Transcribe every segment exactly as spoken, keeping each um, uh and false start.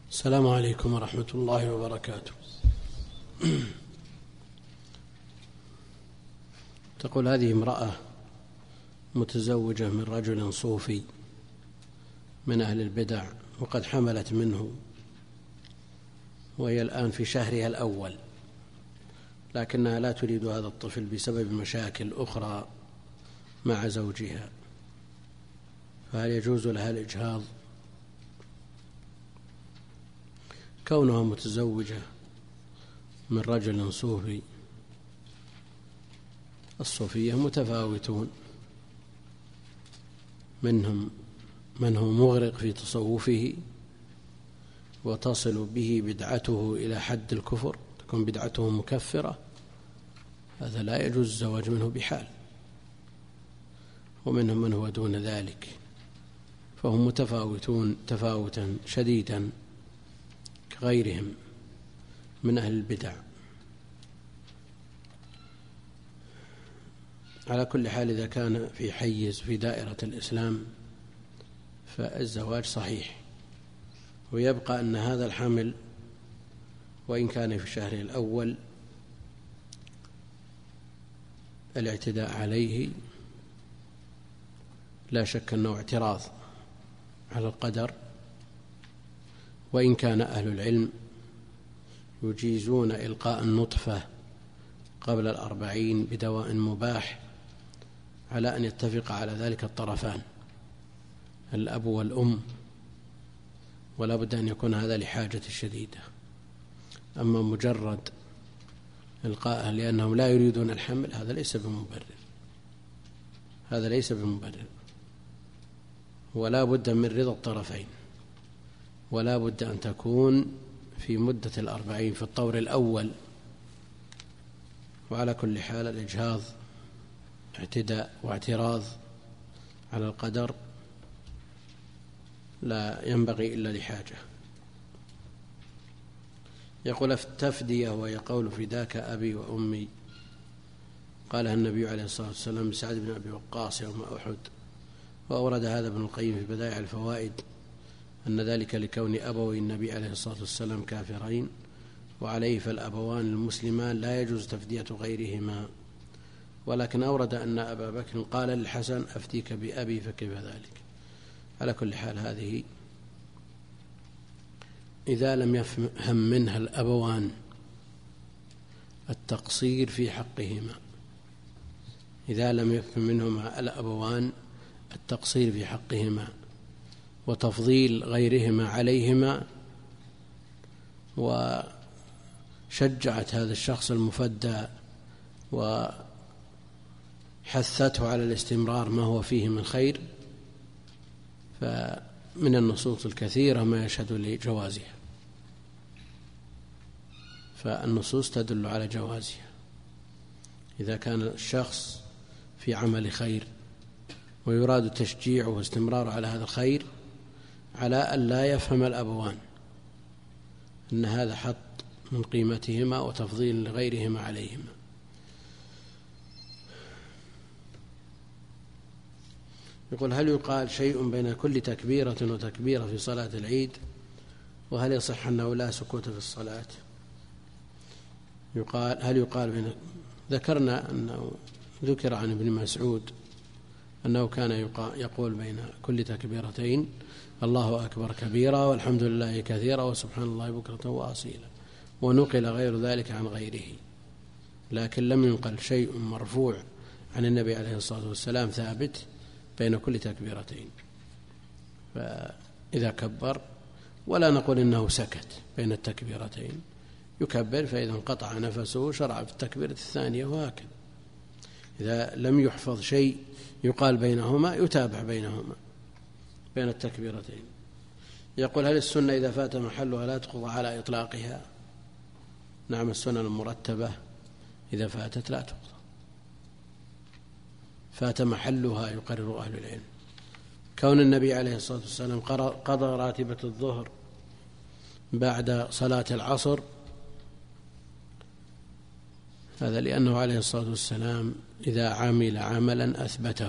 السلام عليكم ورحمة الله وبركاته. تقول هذه امرأة متزوجة من رجل صوفي من أهل البدع وقد حملت منه، وهي الآن في شهرها الأول، لكنها لا تريد هذا الطفل بسبب مشاكل أخرى مع زوجها، فهل يجوز لها الإجهاض؟ كونها متزوجة من رجل صوفي، الصوفية متفاوتون، منهم من هو مغرق في تصوفه وتصل به بدعته إلى حد الكفر، تكون بدعته مكفرة، هذا لا يجوز الزواج منه بحال، ومنهم من هو دون ذلك، فهم متفاوتون تفاوتا شديدا كغيرهم من أهل البدع. على كل حال إذا كان في حيز في دائرة الإسلام فالزواج صحيح، ويبقى أن هذا الحمل وإن كان في شهره الأول الاعتداء عليه لا شك أنه اعتراض على القدر، وإن كان أهل العلم يجيزون إلقاء النطفة قبل الأربعين بدواء مباح على أن يتفق على ذلك الطرفان، الأب والأم، ولا بد أن يكون هذا لحاجة شديدة. أما مجرد إلقاءها لأنهم لا يريدون الحمل هذا ليس بمبرر، هذا ليس بمبرر، ولا بد من رضا الطرفين، ولا بد أن تكون في مدة الأربعين في الطور الأول. وعلى كل حال الإجهاض اعتداء واعتراض على القدر لا ينبغي إلا لحاجة. يقول التفدية وهي قول فداك أبي وأمي، قالها النبي عليه الصلاة والسلام لسعد بن أبي وقاص يوم أحد، وأورد هذا ابن القيم في بدائع الفوائد أن ذلك لكون أبوي النبي عليه الصلاة والسلام كافرين، وعليه فالأبوان المسلمان لا يجوز تفدية غيرهما، ولكن أورد أن أبا بكر قال للحسن أفتيك بأبي فكيف ذلك. على كل حال هذه إذا لم يفهم منها الأبوان التقصير في حقهما، إذا لم يفهم منهما الأبوان التقصير في حقهما وتفضيل غيرهما عليهما، وشجعت هذا الشخص المفدى وحثته على الاستمرار ما هو فيه من خير، فمن النصوص الكثيرة ما يشهد لجوازها، فالنصوص تدل على جوازها إذا كان الشخص في عمل خير ويراد تشجيعه واستمراره على هذا الخير، على أن لا يفهم الأبوان أن هذا حط من قيمتهما وتفضيل لغيرهما عليهما. يقول هل يقال شيء بين كل تكبيرة وتكبيرة في صلاة العيد؟ وهل يصح أنه لا سكوت في الصلاة؟ يقال هل يقال بين ذكرنا أنه ذكر عن ابن مسعود أنه كان يقول بين كل تكبيرتين الله أكبر كبيرا والحمد لله كثيرا وسبحان الله بكرة وأصيلا، ونقل غير ذلك عن غيره، لكن لم ينقل شيء مرفوع عن النبي عليه الصلاة والسلام ثابت بين كل تكبيرتين. فإذا كبر ولا نقول إنه سكت بين التكبيرتين، يكبر فإذا انقطع نفسه شرع في التكبيرة الثانية، وهكذا. إذا لم يحفظ شيء يقال بينهما يتابع بينهما بين التكبيرتين. يقول هل السنة إذا فات محلها لا تقضى على إطلاقها؟ نعم، السنة المرتبة إذا فاتت لا تقضى، فات محلها يقرر أهل العلم. كون النبي عليه الصلاة والسلام قضى راتبة الظهر بعد صلاة العصر هذا لأنه عليه الصلاة والسلام إذا عمل عملا أثبته،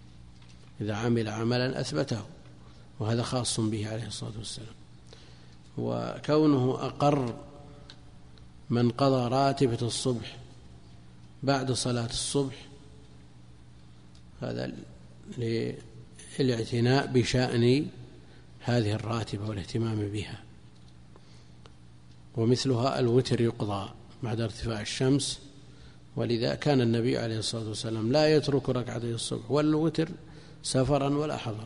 إذا عمل عملا أثبته، وهذا خاص به عليه الصلاة والسلام. وكونه أقر من قضى راتبة الصبح بعد صلاة الصبح هذا للاعتناء بشأن هذه الراتبة والاهتمام بها. ومثلها الوتر يقضى بعد ارتفاع الشمس، ولذا كان النبي عليه الصلاة والسلام لا يترك ركعتي الصبح والوتر سفرا ولا حضرا.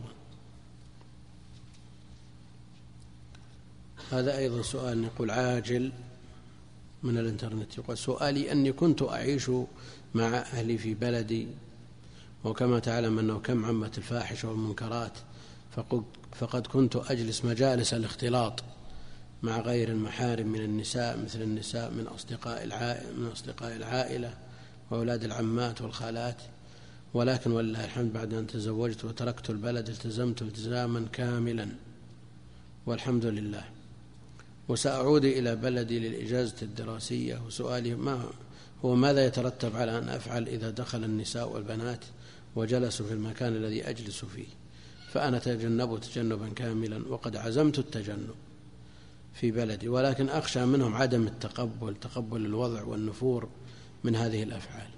هذا أيضا سؤال يقول عاجل من الانترنت، يقول سؤالي أني كنت أعيش مع أهلي في بلدي، وكما تعلم أنه كم عمت الفاحشة والمنكرات، فقد كنت أجلس مجالس الاختلاط مع غير المحارم من النساء مثل النساء من أصدقاء العائلة, من أصدقاء العائلة وأولاد العمات والخالات، ولكن ولله الحمد بعد أن تزوجت وتركت البلد التزمت التزاما كاملا والحمد لله، وسأعود إلى بلدي للإجازة الدراسية. وسؤالي ما هو ماذا يترتب على أن أفعل إذا دخل النساء والبنات وجلسوا في المكان الذي أجلس فيه؟ فأنا تجنبت تجنبا كاملا وقد عزمت التجنب في بلدي، ولكن أخشى منهم عدم التقبل تقبل الوضع والنفور من هذه الأفعال.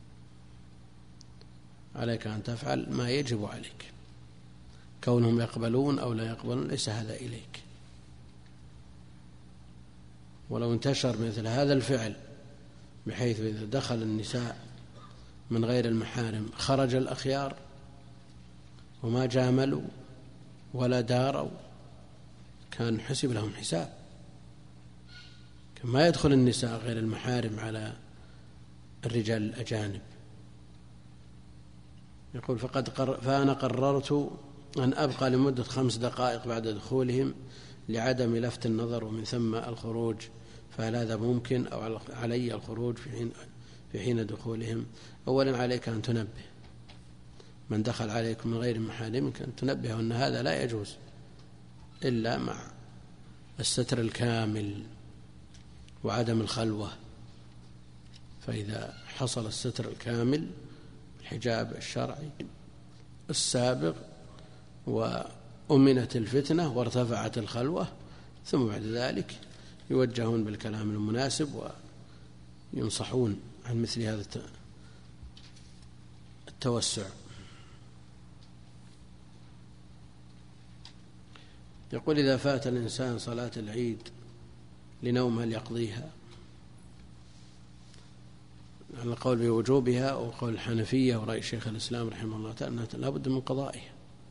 عليك أن تفعل ما يجب عليك، كونهم يقبلون أو لا يقبلون ليس هذا إليك. ولو انتشر مثل هذا الفعل بحيث إذا دخل النساء من غير المحارم خرج الأخيار وما جاملوا ولا داروا كان حسب لهم حساب، كما يدخل النساء غير المحارم على الرجال الأجانب. يقول فقد قر... فأنا قررت أن أبقى لمدة خمس دقائق بعد دخولهم لعدم لفت النظر ومن ثم الخروج، فهل هذا ممكن أو علي الخروج في حين, في حين دخولهم؟ أولا عليك أن تنبه من دخل عليكم من غير محارمك، أن تنبه أن هذا لا يجوز إلا مع الستر الكامل وعدم الخلوة. فإذا حصل الستر الكامل الحجاب الشرعي السابق وأمنت الفتنة وارتفعت الخلوة، ثم بعد ذلك يوجهون بالكلام المناسب وينصحون عن مثل هذا التوسع. يقول إذا فات الإنسان صلاة العيد لنوم هل يقضيها؟ على القول بوجوبها وقول الحنفية ورأي شيخ الإسلام رحمه الله تعالى أنها لا بد من قضائها،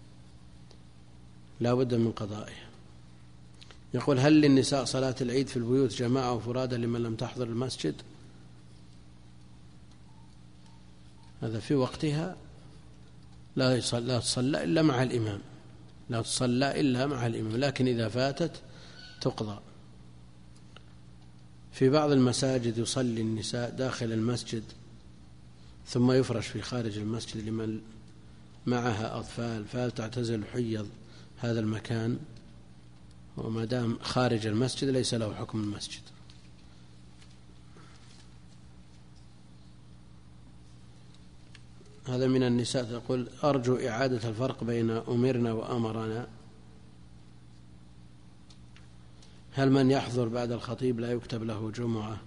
لا بد من قضائها. يقول هل للنساء صلاة العيد في البيوت جماعة وفرادى لمن لم تحضر المسجد؟ هذا في وقتها لا تصلى إلا مع الإمام، لا تصلى إلا مع الإمام، لكن إذا فاتت تقضى. في بعض المساجد يصلي النساء داخل المسجد ثم يفرش في خارج المسجد لمن معها أطفال، فهل تعتزل حيض هذا المكان؟ وما دام خارج المسجد ليس له حكم المسجد. هذا من النساء تقول أرجو إعادة الفرق بين أمرنا وأمرنا، هل من يحضر بعد الخطيب لا يكتب له جمعة؟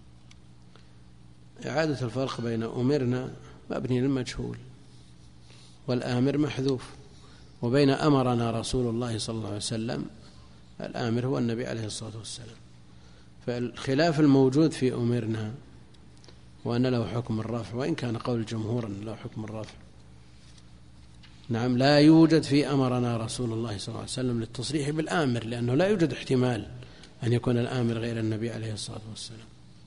إعادة الفرق بين أمرنا مبني للمجهول والآمر محذوف، وبين أمرنا رسول الله صلى الله عليه وسلم الآمر هو النبي عليه الصلاة والسلام. فالخلاف الموجود في أمرنا وأن له حكم الرفع، وإن كان قول الجمهور أن له حكم الرفع. نعم لا يوجد في أمرنا رسول الله صلى الله عليه وسلم للتصريح بالآمر، لأنه لا يوجد احتمال أن يكون الآمر غير النبي عليه الصلاة والسلام.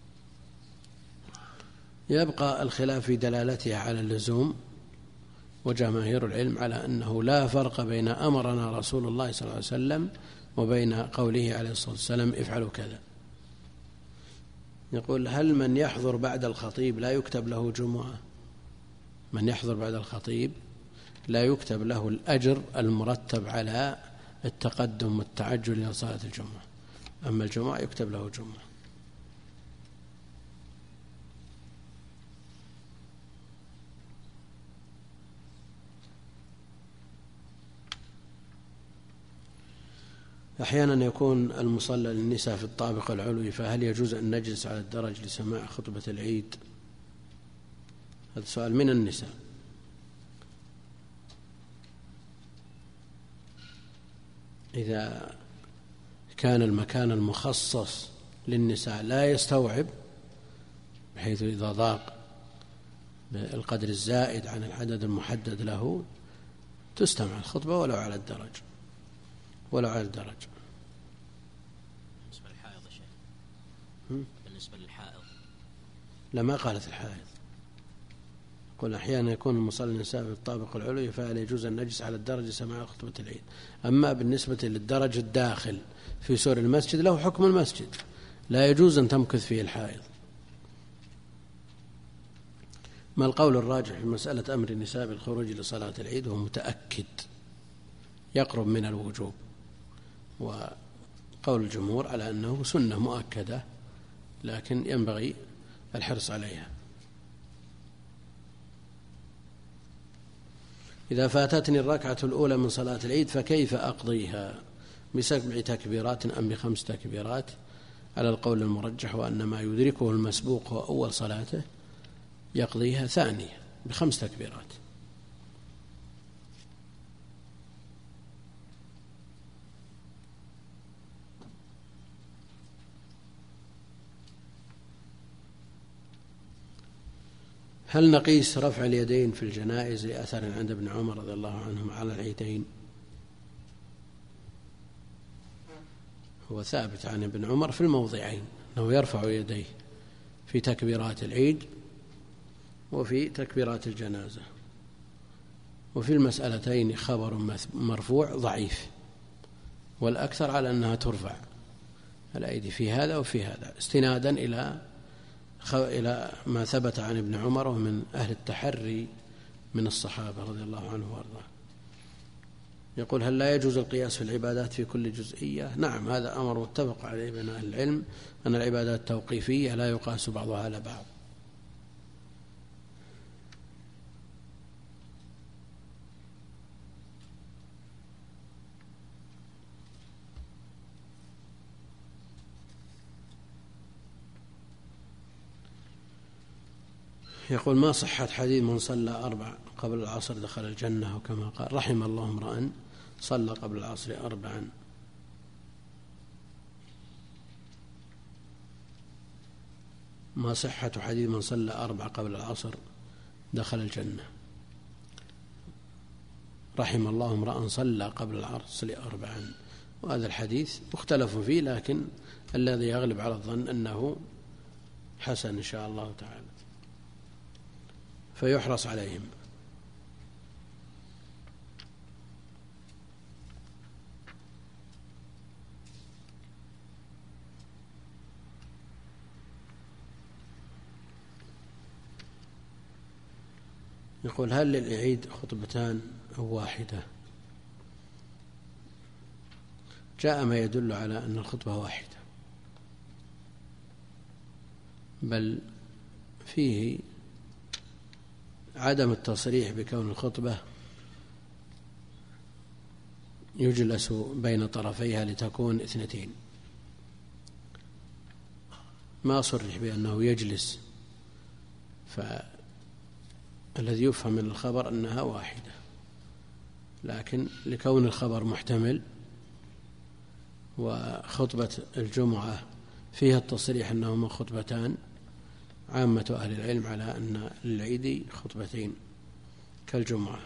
يبقى الخلاف في دلالتها على اللزوم، وجماهير العلم على أنه لا فرق بين أمرنا رسول الله صلى الله عليه وسلم وبين قوله عليه الصلاة والسلام افعلوا كذا. يقول هل من يحضر بعد الخطيب لا يكتب له جمعة؟ من يحضر بعد الخطيب لا يكتب له الأجر المرتب على التقدم والتعجل إلى صلاة الجمعة، أما الجمعة يكتب له جمعة. أحيانا يكون المصلى للنساء في الطابق العلوي، فهل يجوز أن نجلس على الدرج لسماع خطبة العيد؟ هذا سؤال من النساء. إذا كان المكان المخصص للنساء لا يستوعب، بحيث إذا ضاق بالقدر الزائد عن العدد المحدد له تستمع الخطبة ولو على الدرج ولو على الدرج. بالنسبة للحائض يا شيخ، بالنسبة للحائض لا، ما قالت الحائض. قل أحيانا يكون المصلي النساء في الطابق العلوي فهل يجوز أن نجلس على الدرج سماع خطبة العيد. أما بالنسبة للدرج الداخل في سور المسجد له حكم المسجد، لا يجوز أن تمكث فيه الحائض. ما القول الراجح في مسألة أمر النساء بالخروج لصلاة العيد؟ هو متأكد يقرب من الوجوب، وقول الجمهور على أنه سنة مؤكدة لكن ينبغي الحرص عليها. إذا فاتتني الركعة الأولى من صلاة العيد فكيف أقضيها؟ بسبع تكبيرات أم بخمس تكبيرات؟ على القول المرجح وأن ما يدركه المسبوق هو أول صلاته يقضيها ثانية بخمس تكبيرات. هل نقيس رفع اليدين في الجنائز لأثر عند ابن عمر رضي الله عنهم على العيدين؟ هو ثابت عن ابن عمر في الموضعين أنه يرفع يديه في تكبيرات العيد وفي تكبيرات الجنازة، وفي المسألتين خبر مرفوع ضعيف، والأكثر على أنها ترفع الأيدي في هذا وفي هذا استنادا إلى إلى ما ثبت عن ابن عمر ومن أهل التحري من الصحابة رضي الله عنه وارضاه. يقول هل لا يجوز القياس في العبادات في كل جزئية؟ نعم، هذا أمر متفق عليه بين أهل العلم، أن العبادات توقيفية لا يقاس بعضها على بعض. يقول ما صحة حديث من صلى أربع قبل العصر دخل الجنة، وكما قال رحم الله امرأ صلى قبل العصر أربعا. ما صحة حديث من صلى أربع قبل العصر دخل الجنة؟ رحم الله امرأ صلى قبل العصر أربعا، وهذا الحديث مختلف فيه، لكن الذي يغلب على الظن أنه حسن إن شاء الله تعالى، فيحرص عليهم. يقول هل للعيد خطبتان أو واحدة؟ جاء ما يدل على أن الخطبة واحدة، بل فيه عدم التصريح بكون الخطبة يجلس بين طرفيها لتكون اثنتين، ما صرح بأنه يجلس، فالذي يفهم من الخبر أنها واحدة، لكن لكون الخبر محتمل وخطبة الجمعة فيها التصريح أنهما خطبتان، عامة أهل العلم على أن للعيد خطبتين كالجمعة.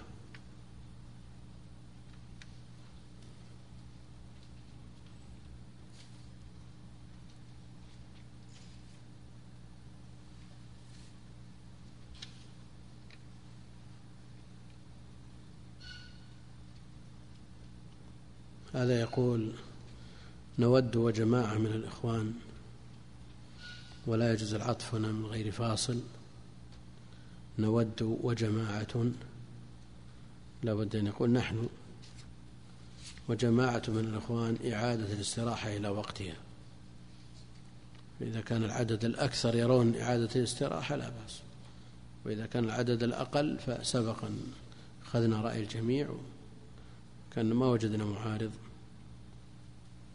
هذا يقول نود وجماعة من الإخوان ولا يجوز العطف هنا من غير فاصل، نود وجماعة، لا بد أن يقول نحن وجماعة من الإخوان إعادة الاستراحة إلى وقتها. إذا كان العدد الأكثر يرون إعادة الاستراحة لا بأس، وإذا كان العدد الأقل فسبقا أخذنا رأي الجميع كان ما وجدنا معارض.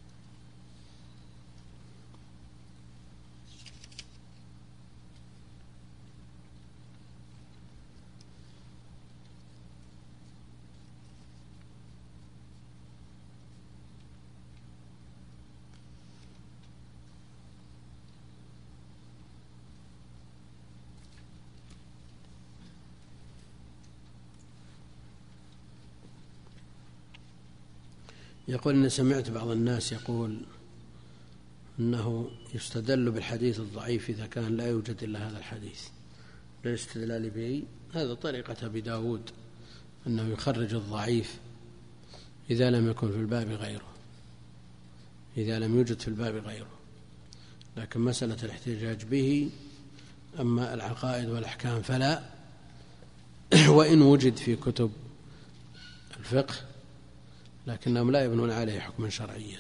يقول إن سمعت بعض الناس يقول أنه يستدل بالحديث الضعيف إذا كان لا يوجد إلا هذا الحديث للاستدلال به. هذا طريقة أبي داود، أنه يخرج الضعيف إذا لم يكن في الباب غيره، إذا لم يوجد في الباب غيره. لكن مسألة الاحتجاج به، أما العقائد والأحكام فلا، وإن وجد في كتب الفقه لكنهم لا يبنون عليه حكما شرعيا.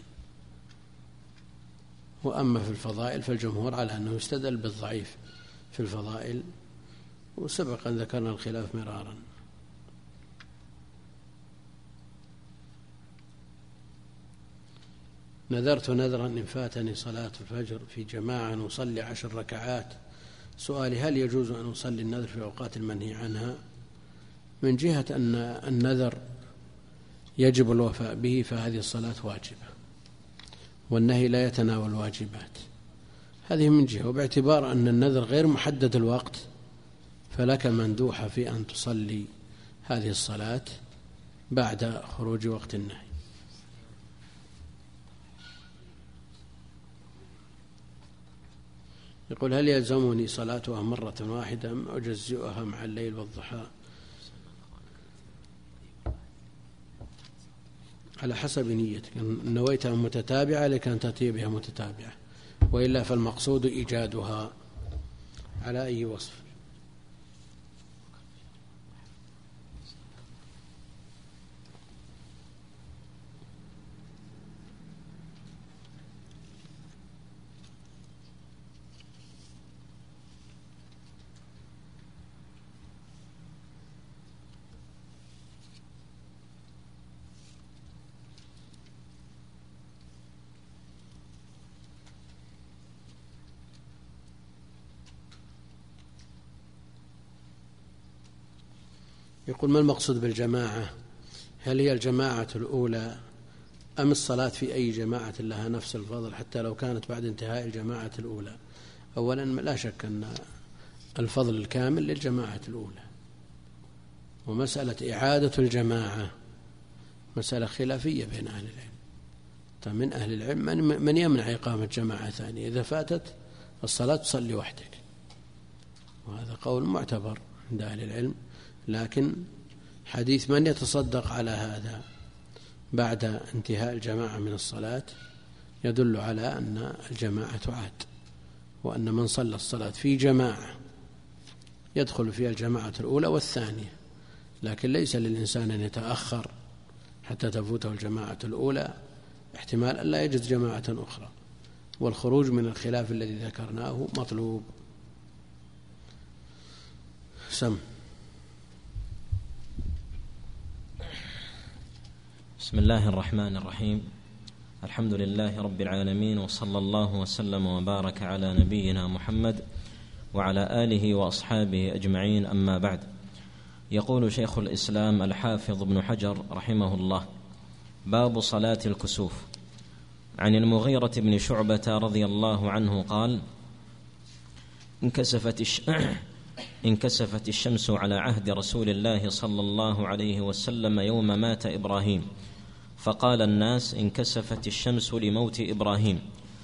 وأما في الفضائل فالجمهور على أنه يستدل بالضعيف في الفضائل، وسبق أن ذكرنا الخلاف مرارا. نذرت نذرا إن فاتني صلاة الفجر في جماعة نصلي عشر ركعات. سؤالي: هل يجوز أن أصلي النذر في أوقات المنهي عنها؟ من جهة أن النذر يجب الوفاء به فهذه الصلاة واجبة، والنهي لا يتناول الواجبات، هذه من جهة. وباعتبار أن النذر غير محدد الوقت فلك مندوحة في أن تصلي هذه الصلاة بعد خروج وقت النهي. يقول: هل يلزمني صلاتها مرة واحدة أم أجزئها مع الليل والضحى؟ على حسب نيتك، إن نويتها متتابعة لكان تأتي بها متتابعة، وإلا فالمقصود إيجادها على أي وصف. يقول: ما المقصود بالجماعة؟ هل هي الجماعة الأولى أم الصلاة في أي جماعة لها نفس الفضل حتى لو كانت بعد انتهاء الجماعة الأولى؟ أولا لا شك أن الفضل الكامل للجماعة الأولى، ومسألة إعادة الجماعة مسألة خلافية بين أهل العلم. من أهل العلم من يمنع إقامة جماعة ثانية، إذا فاتت الصلاة تصلي وحدك، وهذا قول معتبر عند أهل العلم. لكن حديث من يتصدق على هذا بعد انتهاء الجماعة من الصلاة يدل على أن الجماعة تعاد، وأن من صلى الصلاة في جماعة يدخل فيها الجماعة الأولى والثانية، لكن ليس للإنسان أن يتأخر حتى تفوته الجماعة الأولى، احتمال أن لا يجد جماعة أخرى، والخروج من الخلاف الذي ذكرناه مطلوب. سم. بسم الله الرحمن الرحيم. الحمد لله رب العالمين، وصلى الله وسلم وبارك على نبينا محمد وعلى آله وأصحابه أجمعين، أما بعد. يقول شيخ الإسلام الحافظ ابن حجر رحمه الله: باب صلاة الكسوف. عن المغيرة بن شعبة رضي الله عنه قال: انكسفت الش... انكسفت الشمس على عهد رسول الله صلى الله عليه وسلم يوم مات إبراهيم، فقال الناس: انكسفت الشمس لموت إبراهيم.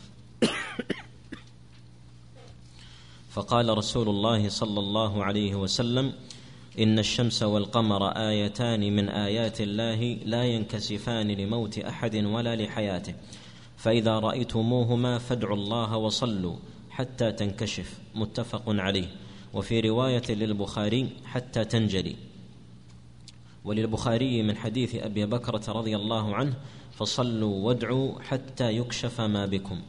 فقال رسول الله صلى الله عليه وسلم: إن الشمس والقمر آيتان من آيات الله لا ينكسفان لموت أحد ولا لحياته، فإذا رأيتموهما فادعوا الله وصلوا حتى تنكشف. متفق عليه. وفي رواية للبخاري: حتى تنجلي. وللبخاري من حديث أبي بكرة رضي الله عنه: فصلوا وادعوا حتى يكشف ما بكم.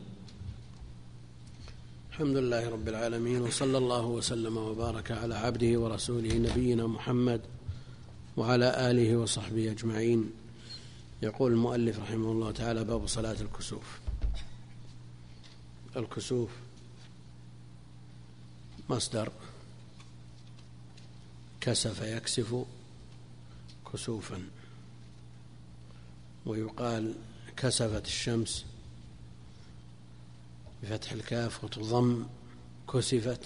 الحمد لله رب العالمين، وصلى الله وسلم وبارك على عبده ورسوله نبينا محمد وعلى آله وصحبه أجمعين. يقول المؤلف رحمه الله تعالى: باب صلاة الكسوف. الكسوف مصدر كسف يكسف كسوفا، ويقال كسفت الشمس بفتح الكاف وتضم كسفت،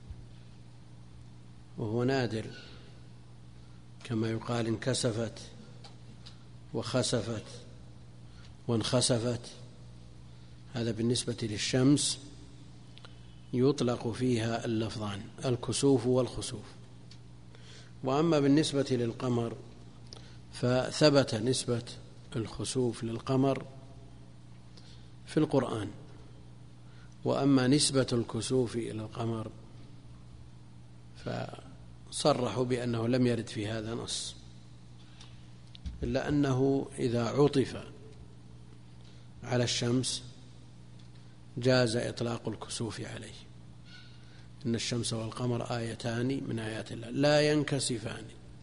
وهو نادر، كما يقال انكسفت وخسفت وانخسفت، هذا بالنسبة للشمس يطلق فيها اللفظان الكسوف والخسوف. وأما بالنسبة للقمر فثبت نسبة الخسوف للقمر في القرآن، وأما نسبة الكسوف إلى القمر فصرحوا بأنه لم يرد في هذا نص، إلا أنه إذا عطف على الشمس جاز إطلاق الكسوف عليه. إن الشمس والقمر آيتان من آيات الله لا ينكسفان،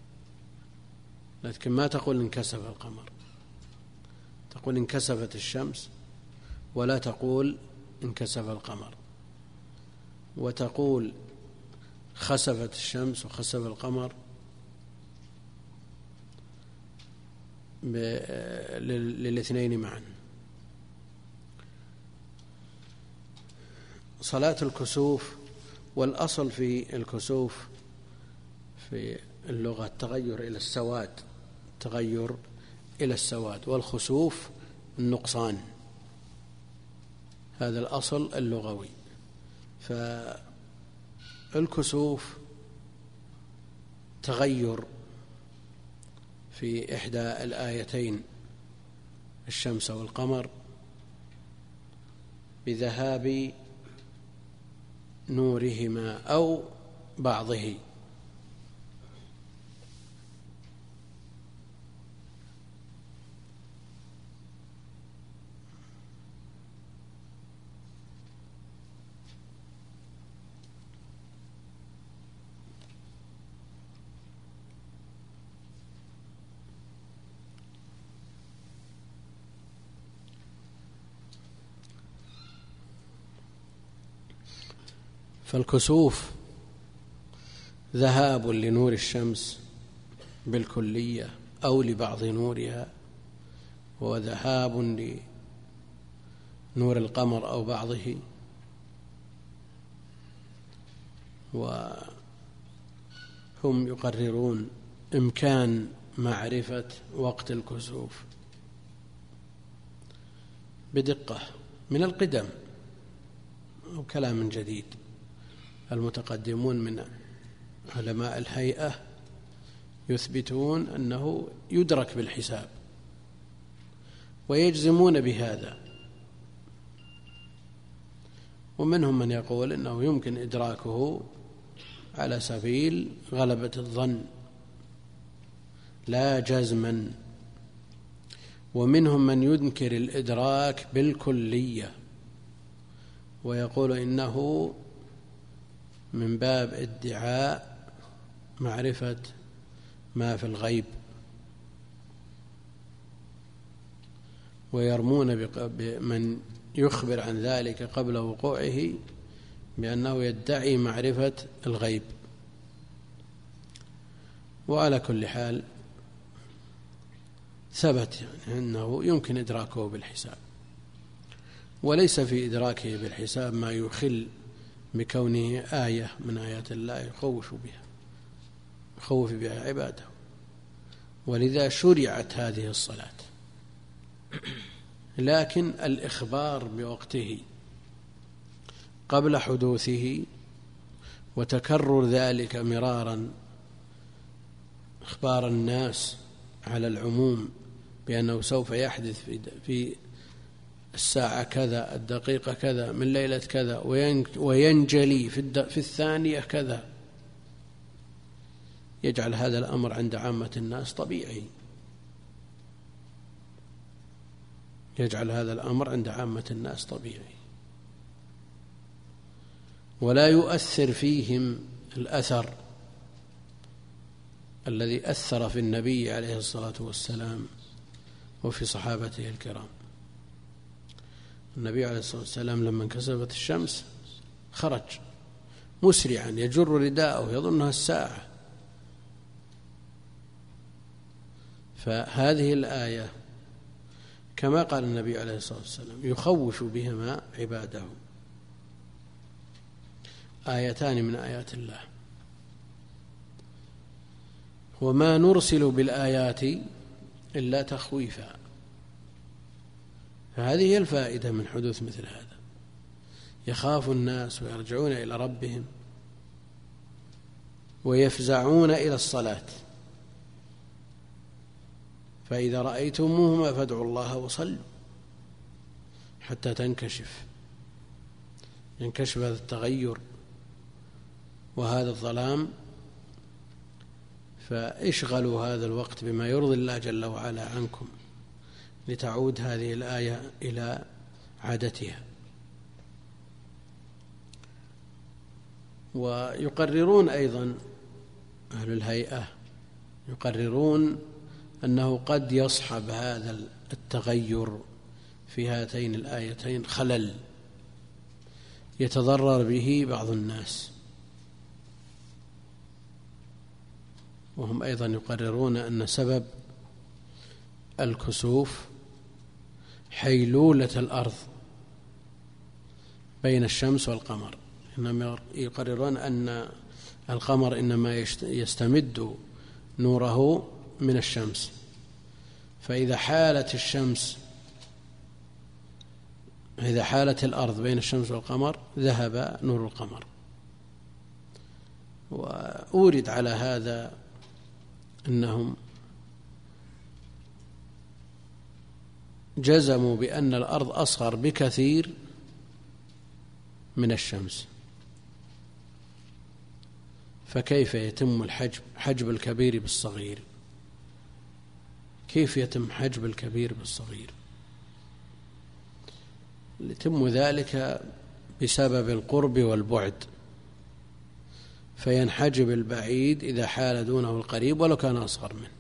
لكن ما تقول انكسف القمر، تقول انكسفت الشمس، ولا تقول انكسف القمر. وتقول خسفت الشمس وخسف القمر للاثنين معا. صلاة الكسوف، والأصل في الكسوف في اللغة التغير إلى السواد، تغير إلى السواد، والخسوف النقصان، هذا الأصل اللغوي. فالكسوف تغير في إحدى الآيتين الشمس والقمر بذهاب نورهما أو بعضه. فالكسوف ذهاب لنور الشمس بالكلية أو لبعض نورها، وذهاب لنور القمر أو بعضه. وهم يقررون إمكان معرفة وقت الكسوف بدقة من القدم، أو كلام جديد. المتقدمون من علماء الهيئة يثبتون أنه يدرك بالحساب ويجزمون بهذا، ومنهم من يقول أنه يمكن إدراكه على سبيل غلبة الظن لا جزما، ومنهم من ينكر الإدراك بالكلية ويقول إنه من باب ادعاء معرفة ما في الغيب، ويرمون بمن يخبر عن ذلك قبل وقوعه بأنه يدعي معرفة الغيب. وعلى كل حال ثبت يعني أنه يمكن إدراكه بالحساب، وليس في إدراكه بالحساب ما يخل بكونه آية من آيات الله يخوف بها يخوف بها عباده. ولذا شرعت هذه الصلاة، لكن الإخبار بوقته قبل حدوثه وتكرر ذلك مرارا، إخبار الناس على العموم بأنه سوف يحدث في الساعة كذا الدقيقة كذا من ليلة كذا وينجلي في الثانية كذا، يجعل هذا الأمر عند عامة الناس طبيعي، يجعل هذا الأمر عند عامة الناس طبيعي، ولا يؤثر فيهم الأثر الذي أثر في النبي عليه الصلاة والسلام وفي صحابته الكرام. النبي عليه الصلاة والسلام لما انكسفت الشمس خرج مسرعا يجر رداءه يظنها الساعة. فهذه الآية كما قال النبي عليه الصلاة والسلام يخوف بهما عباده، آيتان من آيات الله. وما نرسل بالآيات إلا تخويفا، فهذه هي الفائدة من حدوث مثل هذا، يخاف الناس ويرجعون إلى ربهم ويفزعون إلى الصلاة. فإذا رأيتموهما فادعوا الله وصلوا حتى تنكشف ينكشف هذا التغير وهذا الظلام، فاشغلوا هذا الوقت بما يرضي الله جل وعلا عنكم لتعود هذه الآية إلى عادتها. ويقررون أيضا أهل الهيئة يقررون أنه قد يصحب هذا التغير في هاتين الآيتين خلل يتضرر به بعض الناس، وهم أيضا يقررون أن سبب الكسوف حيلولة الأرض بين الشمس والقمر. إنما يقررون أن القمر إنما يستمد نوره من الشمس، فإذا حالت الشمس إذا حالت الأرض بين الشمس والقمر ذهب نور القمر. وأورد على هذا أنهم جزموا بأن الأرض أصغر بكثير من الشمس، فكيف يتم الحجب حجب الكبير بالصغير؟ كيف يتم حجب الكبير بالصغير؟ يتم ذلك بسبب القرب والبعد، فينحجب البعيد إذا حال دونه القريب ولو كان أصغر منه،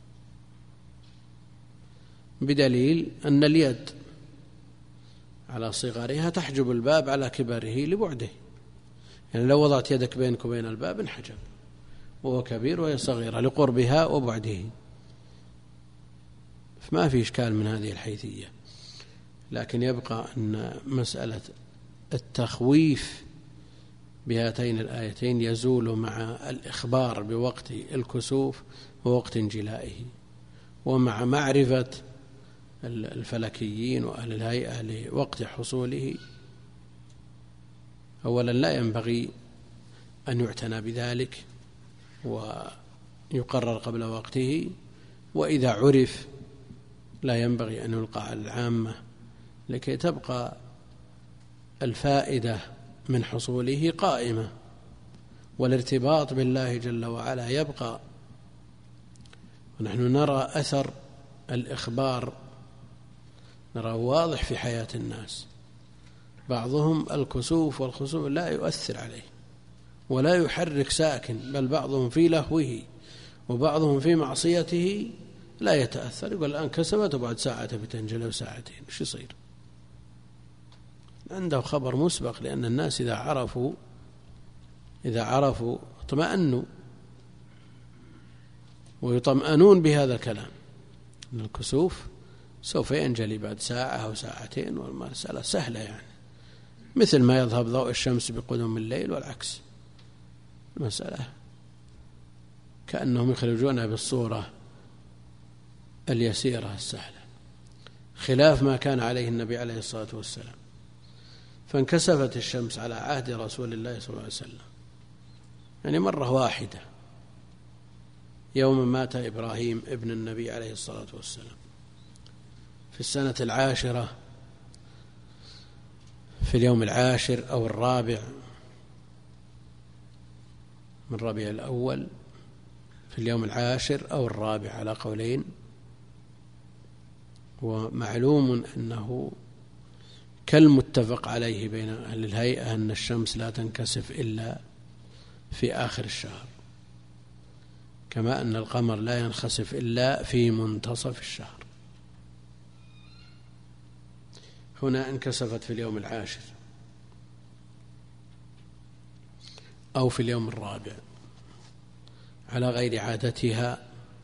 بدليل أن اليد على صغرها تحجب الباب على كبره لبعده. يعني لو وضعت يدك بينك وبين الباب انحجب، وهو كبير وهي صغيرة لقربها وبعده، فما في إشكال من هذه الحيثية. لكن يبقى أن مسألة التخويف بهاتين الآيتين يزول مع الإخبار بوقت الكسوف ووقت انجلائه، ومع معرفة الفلكيين وأهل الهيئة لوقت حصوله. أولا لا ينبغي أن يعتنى بذلك ويقرر قبل وقته، وإذا عرف لا ينبغي أن يلقى على العامة لكي تبقى الفائدة من حصوله قائمة، والارتباط بالله جل وعلا يبقى. ونحن نرى أثر الإخبار، نرى واضح في حياة الناس. بعضهم الكسوف والخسوف لا يؤثر عليه ولا يحرك ساكن، بل بعضهم في لهوه وبعضهم في معصيته لا يتأثر، يقول الآن كسبت وبعد ساعة بتنجلي وساعتين ايش يصير؟ عنده خبر مسبق، لأن الناس إذا عرفوا إذا عرفوا اطمأنوا ويطمئنون بهذا الكلام، أن الكسوف سوف ينجلي بعد ساعة أو ساعتين، والمسألة سهلة، يعني مثل ما يذهب ضوء الشمس بقدوم الليل والعكس. المسألة كأنهم يخرجونها بالصورة اليسيرة السهلة، خلاف ما كان عليه النبي عليه الصلاة والسلام. فانكسفت الشمس على عهد رسول الله صلى الله عليه وسلم يعني مرة واحدة يوم مات إبراهيم ابن النبي عليه الصلاة والسلام في السنة العاشرة، في اليوم العاشر أو الرابع من ربيع الأول، في اليوم العاشر أو الرابع على قولين. ومعلوم أنه كالمتفق عليه بين أهل الهيئة أن الشمس لا تنكسف إلا في آخر الشهر، كما أن القمر لا ينخسف إلا في منتصف الشهر. هنا انكسفت في اليوم العاشر أو في اليوم الرابع على غير عادتها،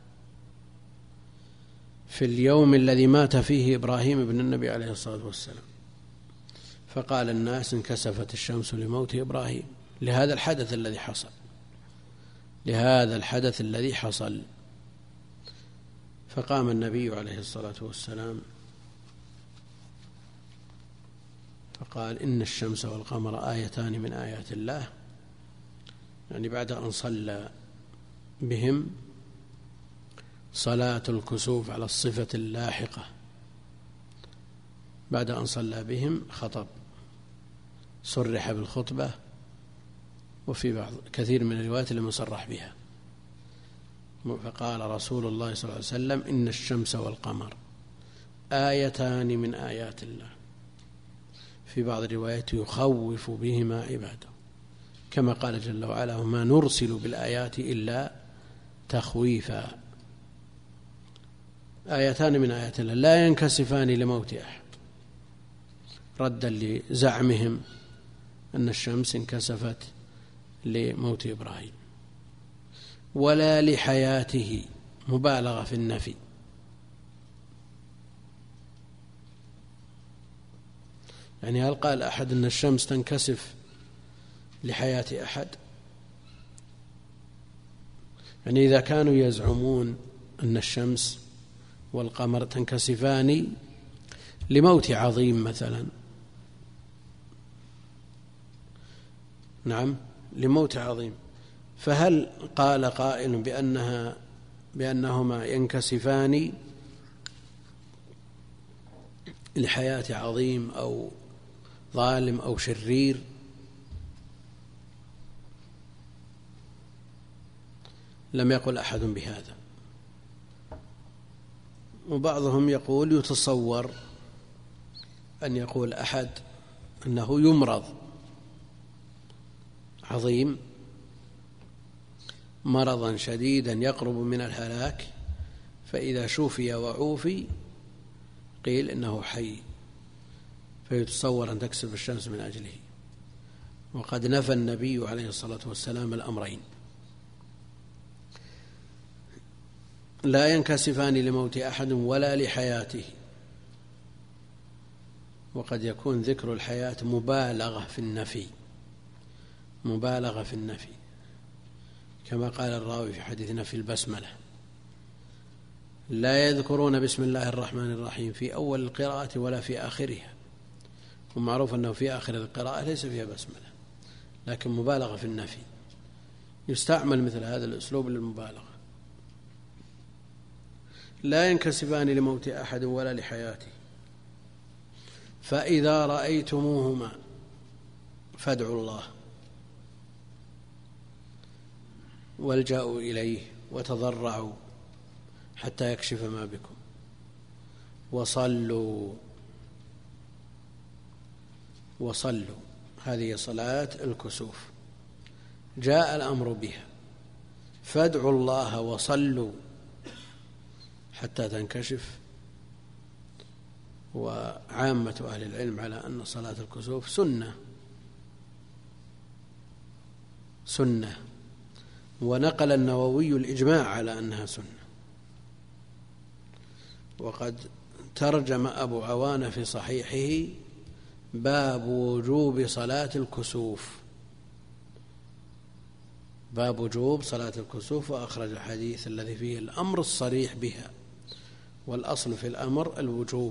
في اليوم الذي مات فيه إبراهيم ابن النبي عليه الصلاة والسلام. فقال الناس انكسفت الشمس لموت إبراهيم، لهذا الحدث الذي حصل لهذا الحدث الذي حصل فقام النبي عليه الصلاة والسلام فقال إن الشمس والقمر آيتان من آيات الله، يعني بعد أن صلى بهم صلاة الكسوف على الصفة اللاحقة، بعد أن صلى بهم خطب، صرح بالخطبة، وفي بعض كثير من الروايات لم يصرح بها. فقال رسول الله صلى الله عليه وسلم إن الشمس والقمر آيتان من آيات الله، في بعض الروايات يخوف بهما عباده، كما قال جل وعلا وما نرسل بالآيات إلا تخويفا. آيتان من آيات الله لا ينكسفان لموت أحد، ردا لزعمهم أن الشمس انكسفت لموت إبراهيم، ولا لحياته، مبالغة في النفي. يعني هل قال أحد أن الشمس تنكسف لحياة أحد؟ يعني إذا كانوا يزعمون أن الشمس والقمر تنكسفان لموت عظيم مثلا، نعم لموت عظيم، فهل قال قائل بأنها بأنهما ينكسفان لحياة عظيم أو ظالم أو شرير؟ لم يقل أحد بهذا. وبعضهم يقول يتصور أن يقول أحد أنه يمرض عظيم مرضا شديدا يقرب من الهلاك، فإذا شوفي وعوفي قيل إنه حي، فيتصور أن تكسف الشمس من أجله. وقد نفى النبي عليه الصلاة والسلام الأمرين، لا ينكسفان لموت أحد ولا لحياته. وقد يكون ذكر الحياة مبالغة في النفي، مبالغة في النفي، كما قال الراوي في حديث نفي البسملة لا يذكرون بسم الله الرحمن الرحيم في أول القراءة ولا في آخرها، ومعروف أنه في آخر القراءة ليس فيها بسملة، لكن مبالغة في النفي، يستعمل مثل هذا الأسلوب للمبالغة. لا ينكسفان لموت أحد ولا لحياته، فإذا رأيتموهما فادعوا الله والجأوا إليه وتضرعوا حتى يكشف ما بكم، وصلوا وصلوا هذه صلاة الكسوف جاء الأمر بها، فادعوا الله وصلوا حتى تنكشف. وعامة أهل العلم على أن صلاة الكسوف سنة سنة ونقل النووي الإجماع على أنها سنة. وقد ترجم أبو عوانة في صحيحه باب وجوب صلاة الكسوف، باب وجوب صلاة الكسوف، وأخرج الحديث الذي فيه الأمر الصريح بها، والأصل في الأمر الوجوب.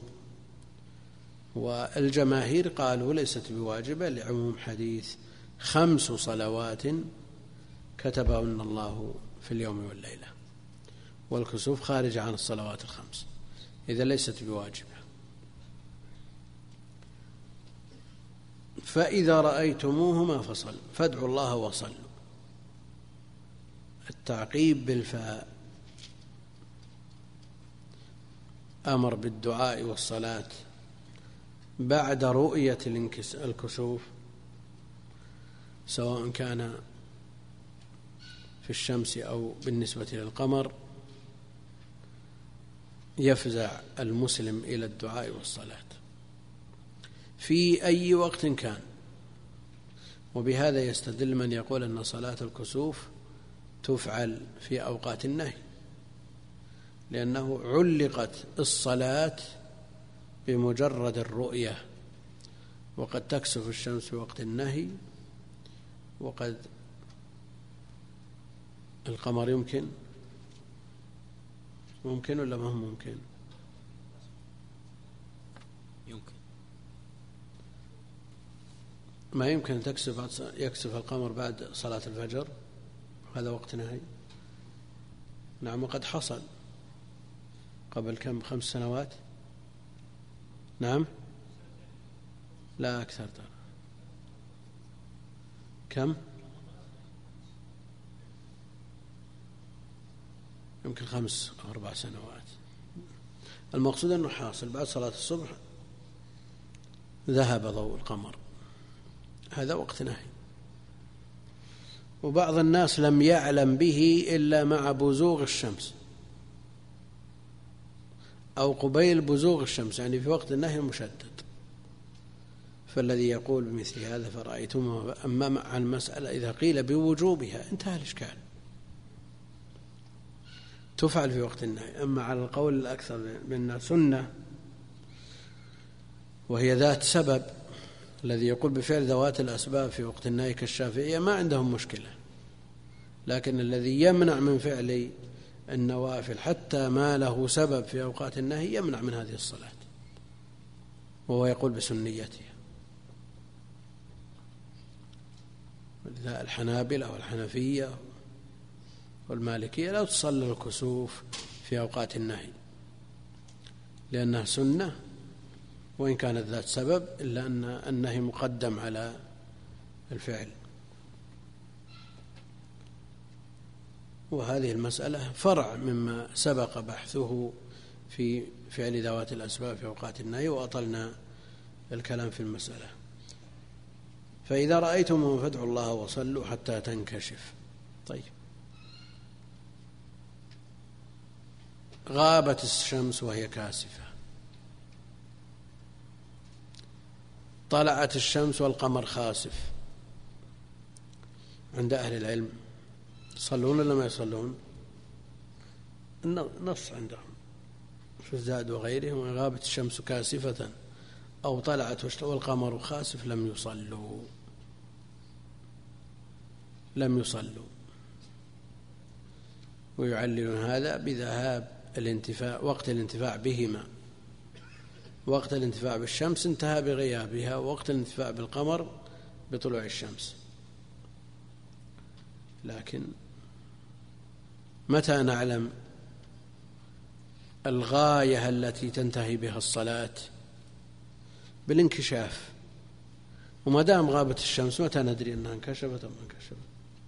والجماهير قالوا ليست بواجبة لعموم حديث خمس صلوات كتبهن الله في اليوم والليلة، والكسوف خارج عن الصلوات الخمس، إذا ليست بواجبة. فإذا رأيتموهما فصلوا، فادعوا الله وصلوا. التعقيب بالفاء أمر بالدعاء والصلاة بعد رؤية الكسوف، سواء كان في الشمس أو بالنسبة للقمر، يفزع المسلم إلى الدعاء والصلاة في أي وقت كان. وبهذا يستدل من يقول أن صلاة الكسوف تفعل في أوقات النهي، لأنه علقت الصلاة بمجرد الرؤية، وقد تكسف الشمس في وقت النهي، وقد القمر يمكن ممكن ولا ما هو ممكن؟ يمكن. ما يمكن تكسف يكسف القمر بعد صلاة الفجر، هذا وقت نهي. نعم، وقد حصل قبل كم خمس سنوات. نعم، لا أكثر ترى. كم؟ يمكن خمس أو أربع سنوات. المقصود أنه حاصل بعد صلاة الصبح ذهب ضوء القمر، هذا وقت نهي. وبعض الناس لم يعلم به إلا مع بزوغ الشمس أو قبيل بزوغ الشمس، يعني في وقت النهي المشدد. فالذي يقول بمثل هذا فرأيتم. أما مع المسألة إذا قيل بوجوبها انتهى الإشكال، تفعل في وقت النهي. أما على القول الأكثر من سنة وهي ذات سبب، الذي يقول بفعل ذوات الأسباب في وقت النهي كالشافعية ما عندهم مشكلة، لكن الذي يمنع من فعل النوافل حتى ما له سبب في أوقات النهي يمنع من هذه الصلاة، وهو يقول بسنيتها. ولذا الحنابلة والحنفية والمالكية لا تصلي الكسوف في أوقات النهي لأنها سنة، وإن كانت ذات سبب إلا أن النهي مقدم على الفعل. وهذه المسألة فرع مما سبق بحثه في فعل ذوات الأسباب في أوقات النهي، وأطلنا الكلام في المسألة. فإذا رأيتم فادعوا الله وصلوا حتى تنكشف. طيب، غابت الشمس وهي كاسفة، طلعت الشمس والقمر خاسف، عند أهل العلم يصلون ولا ما يصلون؟ النص عندهم في الزاد وغيرهم: غابت الشمس كاسفة أو طلعت والقمر خاسف لم يصلوا لم يصلوا ويعللون هذا بذهاب الانتفاع وقت الانتفاع بهما. وقت الانتفاع بالشمس انتهى بغيابها، ووقت الانتفاع بالقمر بطلوع الشمس. لكن متى نعلم الغاية التي تنتهي بها الصلاة؟ بالانكشاف. وما دام غابت الشمس متى ندري أنها انكشفت أم ما انكشفت؟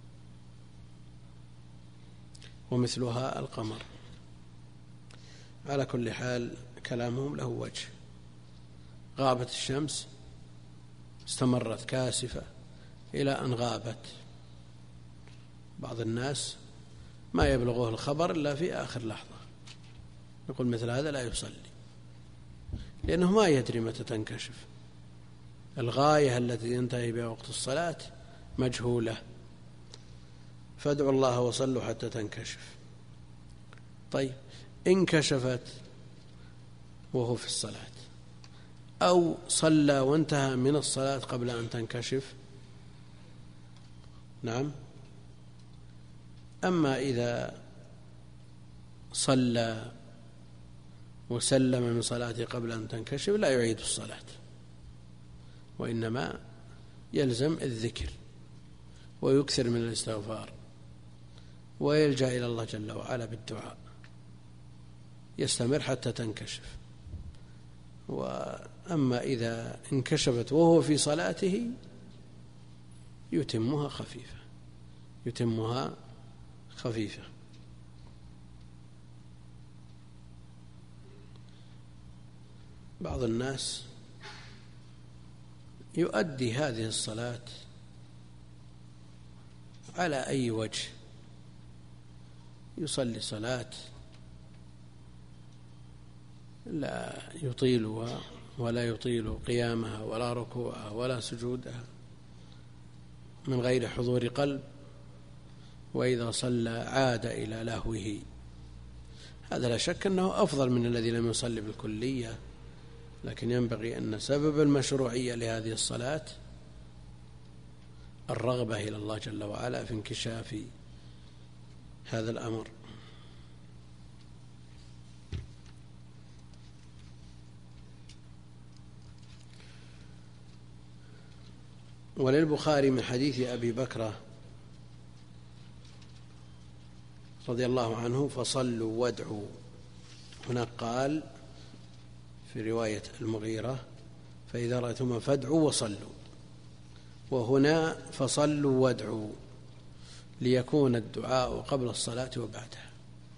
ومثلها القمر. على كل حال كلامهم له وجه. غابت الشمس استمرت كاسفة إلى أن غابت. بعض الناس ما يبلغه الخبر إلا في آخر لحظة، يقول مثل هذا لا يصلي، لأنه ما يدري متى تنكشف. الغاية التي ينتهي بها وقت الصلاة مجهولة. فادعوا الله وصلوا حتى تنكشف. طيب، انكشفت وهو في الصلاة أو صلى وانتهى من الصلاة قبل أن تنكشف، نعم. أما إذا صلى وسلم من صلاته قبل أن تنكشف لا يعيد الصلاة، وإنما يلزم الذكر ويكثر من الاستغفار ويلجأ إلى الله جل وعلا بالدعاء، يستمر حتى تنكشف. وأما إذا انكشفت وهو في صلاته يتمها خفيفة يتمها خفيفة. بعض الناس يؤدي هذه الصلاة على أي وجه، يصلي صلاة لا يطيلها ولا يطيل قيامها ولا ركوعها ولا سجودها من غير حضور قلب، وإذا صلى عاد إلى لهوه. هذا لا شك أنه أفضل من الذي لم يصلي بالكلية، لكن ينبغي أن سبب المشروعية لهذه الصلاة الرغبة إلى الله جل وعلا في انكشاف هذا الأمر. وللبخاري من حديث أبي بكرة رضي الله عنه فصلوا وادعوا. هناك قال في رواية المغيرة فإذا رأيتم فادعوا وصلوا، وهنا فصلوا وادعوا ليكون الدعاء قبل الصلاة وبعدها،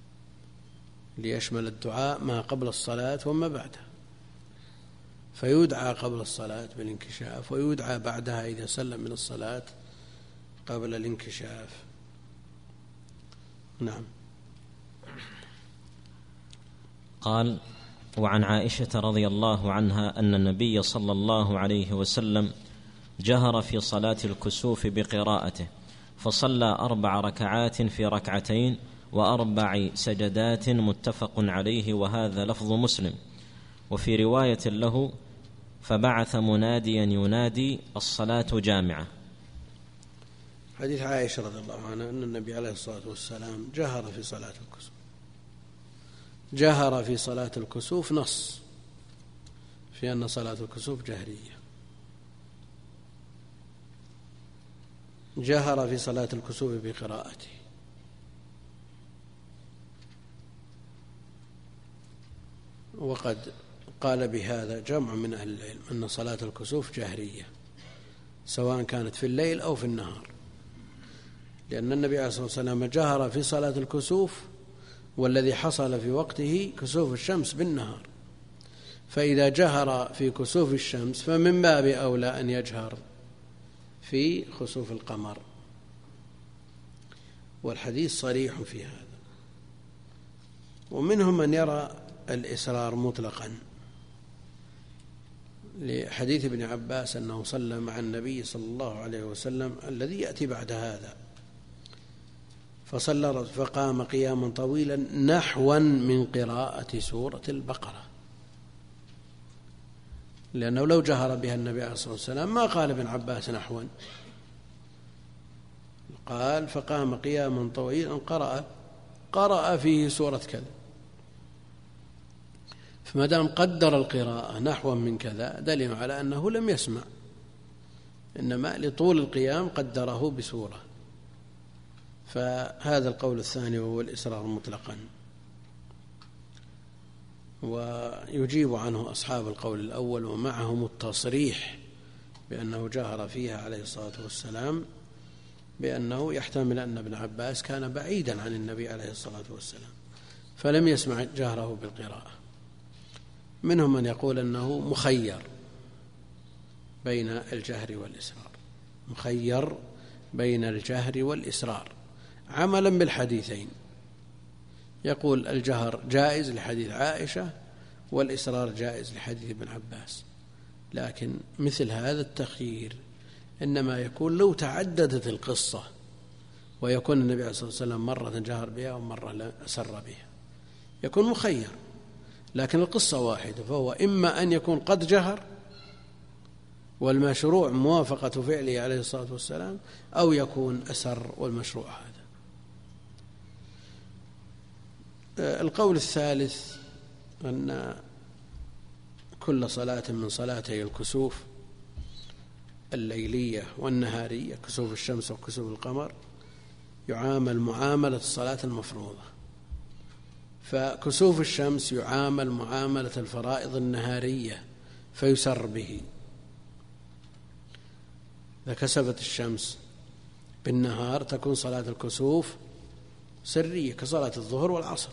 ليشمل الدعاء ما قبل الصلاة وما بعدها، فيدعى قبل الصلاة بالانكشاف ويدعى بعدها إذا سلم من الصلاة قبل الانكشاف. نعم. قال: وعن عائشة رضي الله عنها أن النبي صلى الله عليه وسلم جهر في صلاة الكسوف بقراءته، فصلى أربع ركعات في ركعتين وأربع سجدات متفق عليه، وهذا لفظ مسلم. وفي رواية له: فبعث مناديا ينادي الصلاة جامعة. حديث عائشة رضي الله عنها أن النبي عليه الصلاة والسلام جهر في صلاة الكسوف. جهر في صلاة الكسوف نص في أن صلاة الكسوف جهرية. جهر في صلاة الكسوف بقراءته، وقد قال بهذا جمع من أهل العلم أن صلاة الكسوف جهرية سواء كانت في الليل أو في النهار، لأن النبي عليه الصلاة والسلام جهر في صلاة الكسوف والذي حصل في وقته كسوف الشمس بالنهار، فإذا جهر في كسوف الشمس فمن باب أولى أن يجهر في خسوف القمر، والحديث صريح في هذا. ومنهم من يرى الإسرار مطلقا لحديث ابن عباس أنه صلى مع النبي صلى الله عليه وسلم الذي يأتي بعد هذا، فصلى فقام قياما طويلا نحوا من قراءة سورة البقرة، لأنه لو جهر بها النبي عليه الصلاة والسلام ما قال ابن عباس نحوا، قال فقام قياما طويلا قرأ قرأ فيه سورة كذا، فما دام قدر القراءة نحوا من كذا دليل على أنه لم يسمع، إنما لطول القيام قدره بسورة. فهذا القول الثاني وهو الإسرار مطلقا، ويجيب عنه أصحاب القول الأول ومعهم التصريح بأنه جهر فيها عليه الصلاة والسلام، بأنه يحتمل أن ابن عباس كان بعيدا عن النبي عليه الصلاة والسلام فلم يسمع جهره بالقراءة. منهم من يقول أنه مخير بين الجهر والإسرار، مخير بين الجهر والإسرار عملا بالحديثين، يقول الجهر جائز لحديث عائشة والإسرار جائز لحديث ابن عباس، لكن مثل هذا التخيير إنما يكون لو تعددت القصة ويكون النبي عليه الصلاة والسلام مرة جهر بها ومرة أسر بها يكون مخير، لكن القصة واحدة، فهو إما أن يكون قد جهر والمشروع موافقة فعله عليه الصلاة والسلام، أو يكون أسر والمشروع هذا. القول الثالث أن كل صلاة من صلاتي الكسوف الليلية والنهارية كسوف الشمس وكسوف القمر يعامل معاملة الصلاة المفروضة، فكسوف الشمس يعامل معاملة الفرائض النهارية فيسر به. إذا كسفت الشمس بالنهار تكون صلاة الكسوف سرية كصلاة الظهر والعصر،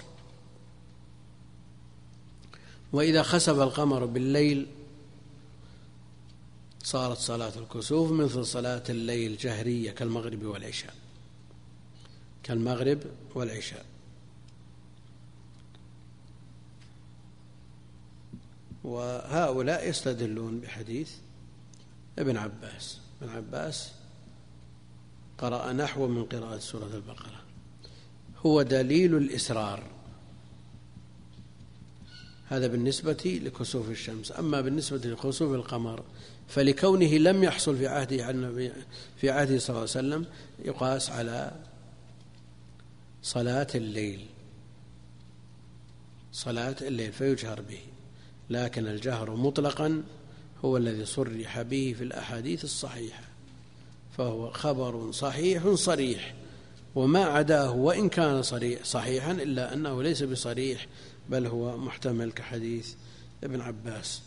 وإذا خسف القمر بالليل صارت صلاة الكسوف مثل صلاة الليل جهرية كالمغرب والعشاء كالمغرب والعشاء. وهؤلاء يستدلون بحديث ابن عباس، ابن عباس قرأ نحو من قراءة سورة البقرة، هو دليل الإسرار، هذا بالنسبة لكسوف الشمس. أما بالنسبة لكسوف القمر فلكونه لم يحصل في عهده في عهده صلى الله عليه وسلم يقاس على صلاة الليل صلاة الليل فيجهر به، لكن الجهر مطلقا هو الذي صرح به في الأحاديث الصحيحة فهو خبر صحيح صريح، وما عداه وإن كان صريح صحيحا إلا أنه ليس بصريح بل هو محتمل كحديث ابن عباس.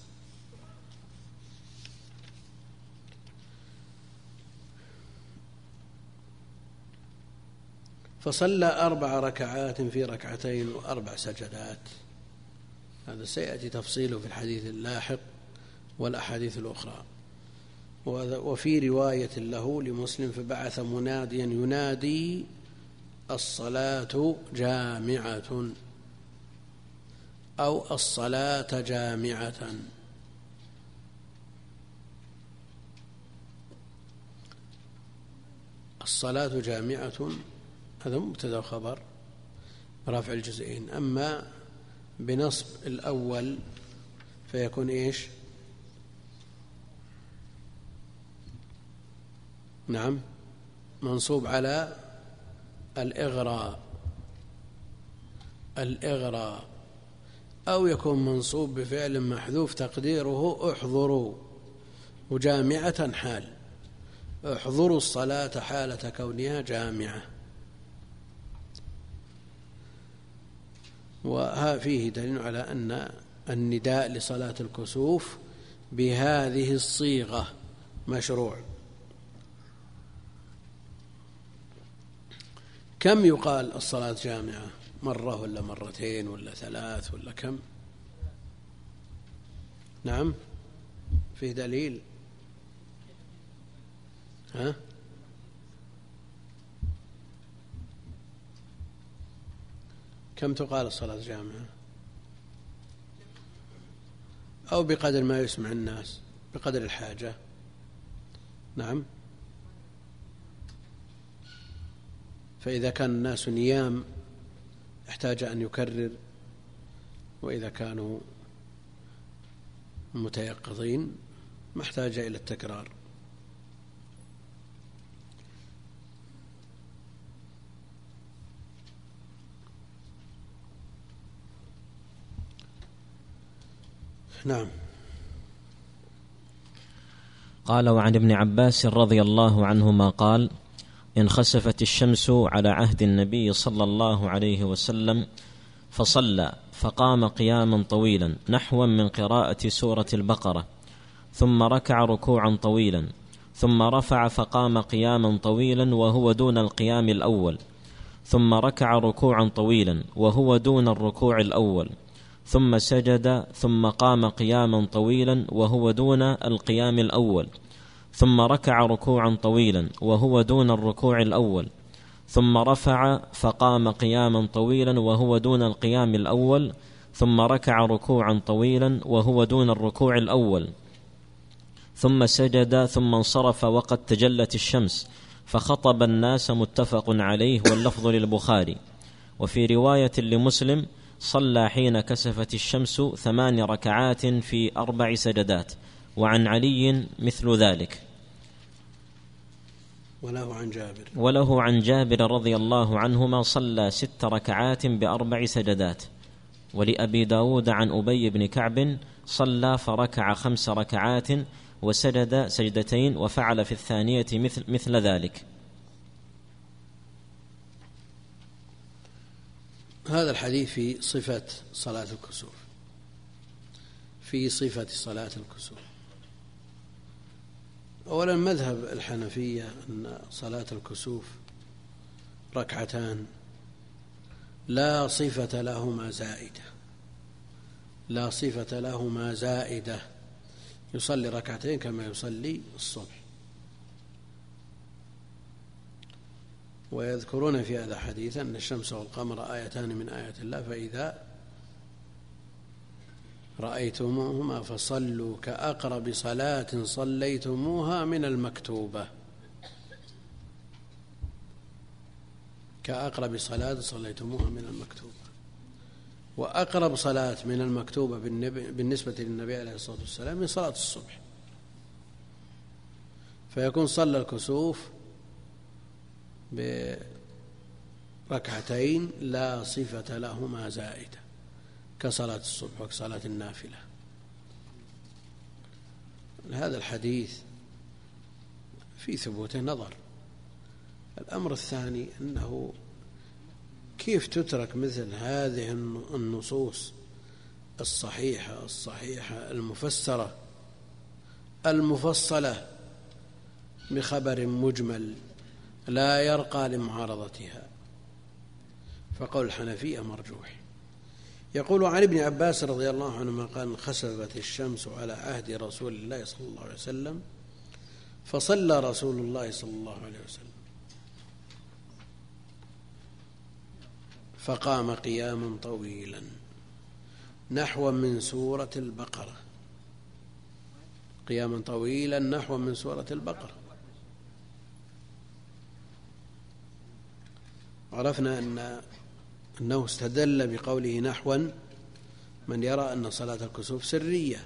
فصلى أربع ركعات في ركعتين وأربع سجدات. هذا سيأتي تفصيله في الحديث اللاحق والأحاديث الأخرى. وفي رواية له لمسلم: فبعث مناديا ينادي الصلاة جامعة أو الصلاة جامعة. الصلاة جامعة هذا مبتدأ وخبر رفع الجزئين. أما بنصب الأول فيكون إيش؟ نعم، منصوب على الإغراء الإغراء أو يكون منصوب بفعل محذوف تقديره احضروا، وجامعة حال، احضروا الصلاة حالة كونها جامعة. وفيه دليل على أن النداء لصلاة الكسوف بهذه الصيغة مشروع. كم يقال الصلاة جامعة؟ مرة ولا مرتين ولا ثلاث ولا كم؟ نعم، فيه دليل. ها؟ كم تقال الصلاة جامعة؟ أو بقدر ما يسمع الناس، بقدر الحاجة. نعم. فإذا كان الناس نيام احتاج أن يكرر، وإذا كانوا متيقظين ما احتاج إلى التكرار. نعم. قال: وعن ابن عباس رضي الله عنهما قال: انخسفت الشمس على عهد النبي صلى الله عليه وسلم فصلى فقام قياما طويلا نحوا من قراءة سورة البقرة، ثم ركع ركوعا طويلا، ثم رفع فقام قياما طويلا وهو دون القيام الأول، ثم ركع ركوعا طويلا وهو دون الركوع الأول، ثم سجد، ثم قام قياما طويلا وهو دون القيام الأول، ثم ركع ركوعا طويلا وهو دون الركوع الأول، ثم رفع فقام قياما طويلا وهو دون القيام الأول، ثم ركع ركوعا طويلا وهو دون الركوع الأول، ثم سجد، ثم انصرف وقد تجلت الشمس فخطب الناس، متفق عليه واللفظ للبخاري. وفي رواية لمسلم: صلى حين كسفت الشمس ثمان ركعات في أربع سجدات. وعن علي مثل ذلك. وله عن جابر وله عن جابر رضي الله عنهما: صلى ست ركعات بأربع سجدات. ولأبي داود عن أبي بن كعب: صلى فركع خمس ركعات وسجد سجدتين وفعل في الثانية مثل, مثل ذلك. هذا الحديث في صفة صلاة الكسوف، في صفة صلاة الكسوف. أولا مذهب الحنفية أن صلاة الكسوف ركعتان لا صفة لهما زائدة، لا صفة لهما زائدة، يصلي ركعتين كما يصلي الصبح. ويذكرون في هذا الحديث أن الشمس والقمر آيتان من آيات الله، فإذا رأيتموهما فصلوا كأقرب صلاة صليتموها من المكتوبة، كأقرب صلاة صليتموها من المكتوبة. وأقرب صلاة من المكتوبة بالنسبة للنبي عليه الصلاة والسلام من صلاة الصبح، فيكون صلى الكسوف بركعتين لا صفة لهما زائدة كصلاة الصبح وكصلاة النافلة. هذا الحديث في ثبوته نظر. الأمر الثاني أنه كيف تترك مثل هذه النصوص الصحيحة الصحيحة المفسرة المفصلة بخبر مجمل لا يرقى لمعارضتها؟ فقول الحنفية مرجوح. يقول عن ابن عباس رضي الله عنهما قال: خسفت الشمس على عهد رسول الله صلى الله عليه وسلم فصلى رسول الله صلى الله عليه وسلم فقام قياما طويلا نحو من سورة البقرة، قياما طويلا نحو من سورة البقرة. عرفنا أن أنه استدل بقوله نحوا من يرى أن صلاة الكسوف سرية،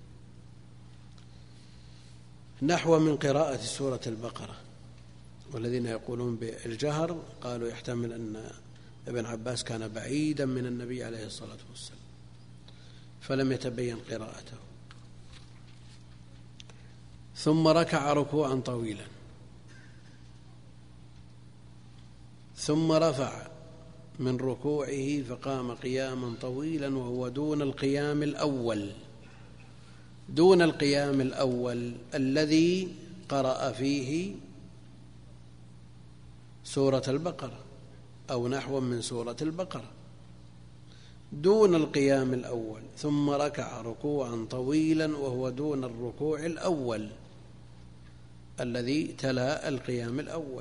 نحو من قراءة سورة البقرة. والذين يقولون بالجهر قالوا يحتمل أن ابن عباس كان بعيدا من النبي عليه الصلاة والسلام فلم يتبين قراءته. ثم ركع ركوعا طويلا ثم رفع من ركوعه فقام قياما طويلا وهو دون القيام الأول، دون القيام الأول الذي قرأ فيه سورة البقرة أو نحو من سورة البقرة، دون القيام الأول. ثم ركع ركوعا طويلا وهو دون الركوع الأول الذي تلا القيام الأول.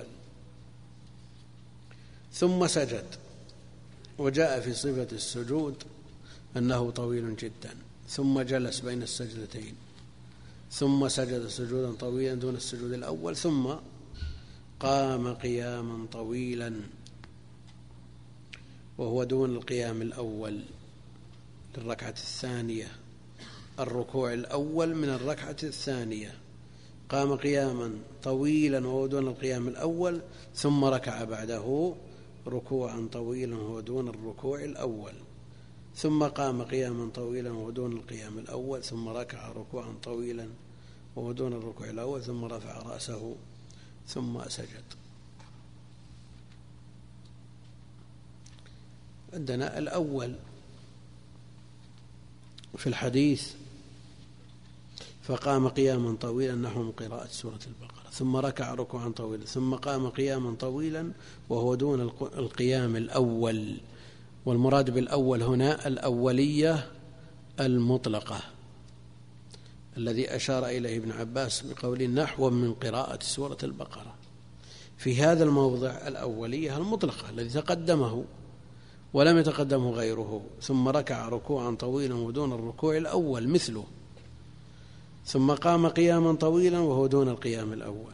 ثم سجد، وجاء في صفة السجود أنه طويل جدا. ثم جلس بين السجدتين ثم سجد سجودا طويلا دون السجود الأول. ثم قام قياما طويلا وهو دون القيام الأول للركعة الثانية، الركوع الأول من الركعة الثانية. قام قياما طويلا وهو دون القيام الأول ثم ركع بعده ركوعا طويلا وهو دون الركوع الأول. ثم قام قياما طويلا وهو دون القيام الأول ثم ركع ركوعا طويلا وهو دون الركوع الأول ثم رفع رأسه ثم سجد. عندنا الأول في الحديث فقام قياما طويلا نحو من قراءة سورة البقرة ثم ركع ركوعا طويلا ثم قام قياما طويلا وهو دون القيام الأول. والمراد بالأول هنا الأولية المطلقة الذي أشار إليه ابن عباس بقول نحو من قراءة سورة البقرة. في هذا الموضع الأولية المطلقة الذي تقدمه ولم يتقدمه غيره. ثم ركع ركوعا طويلا ودون الركوع الأول مثله. ثم قام قياما طويلا وهو دون القيام الأول.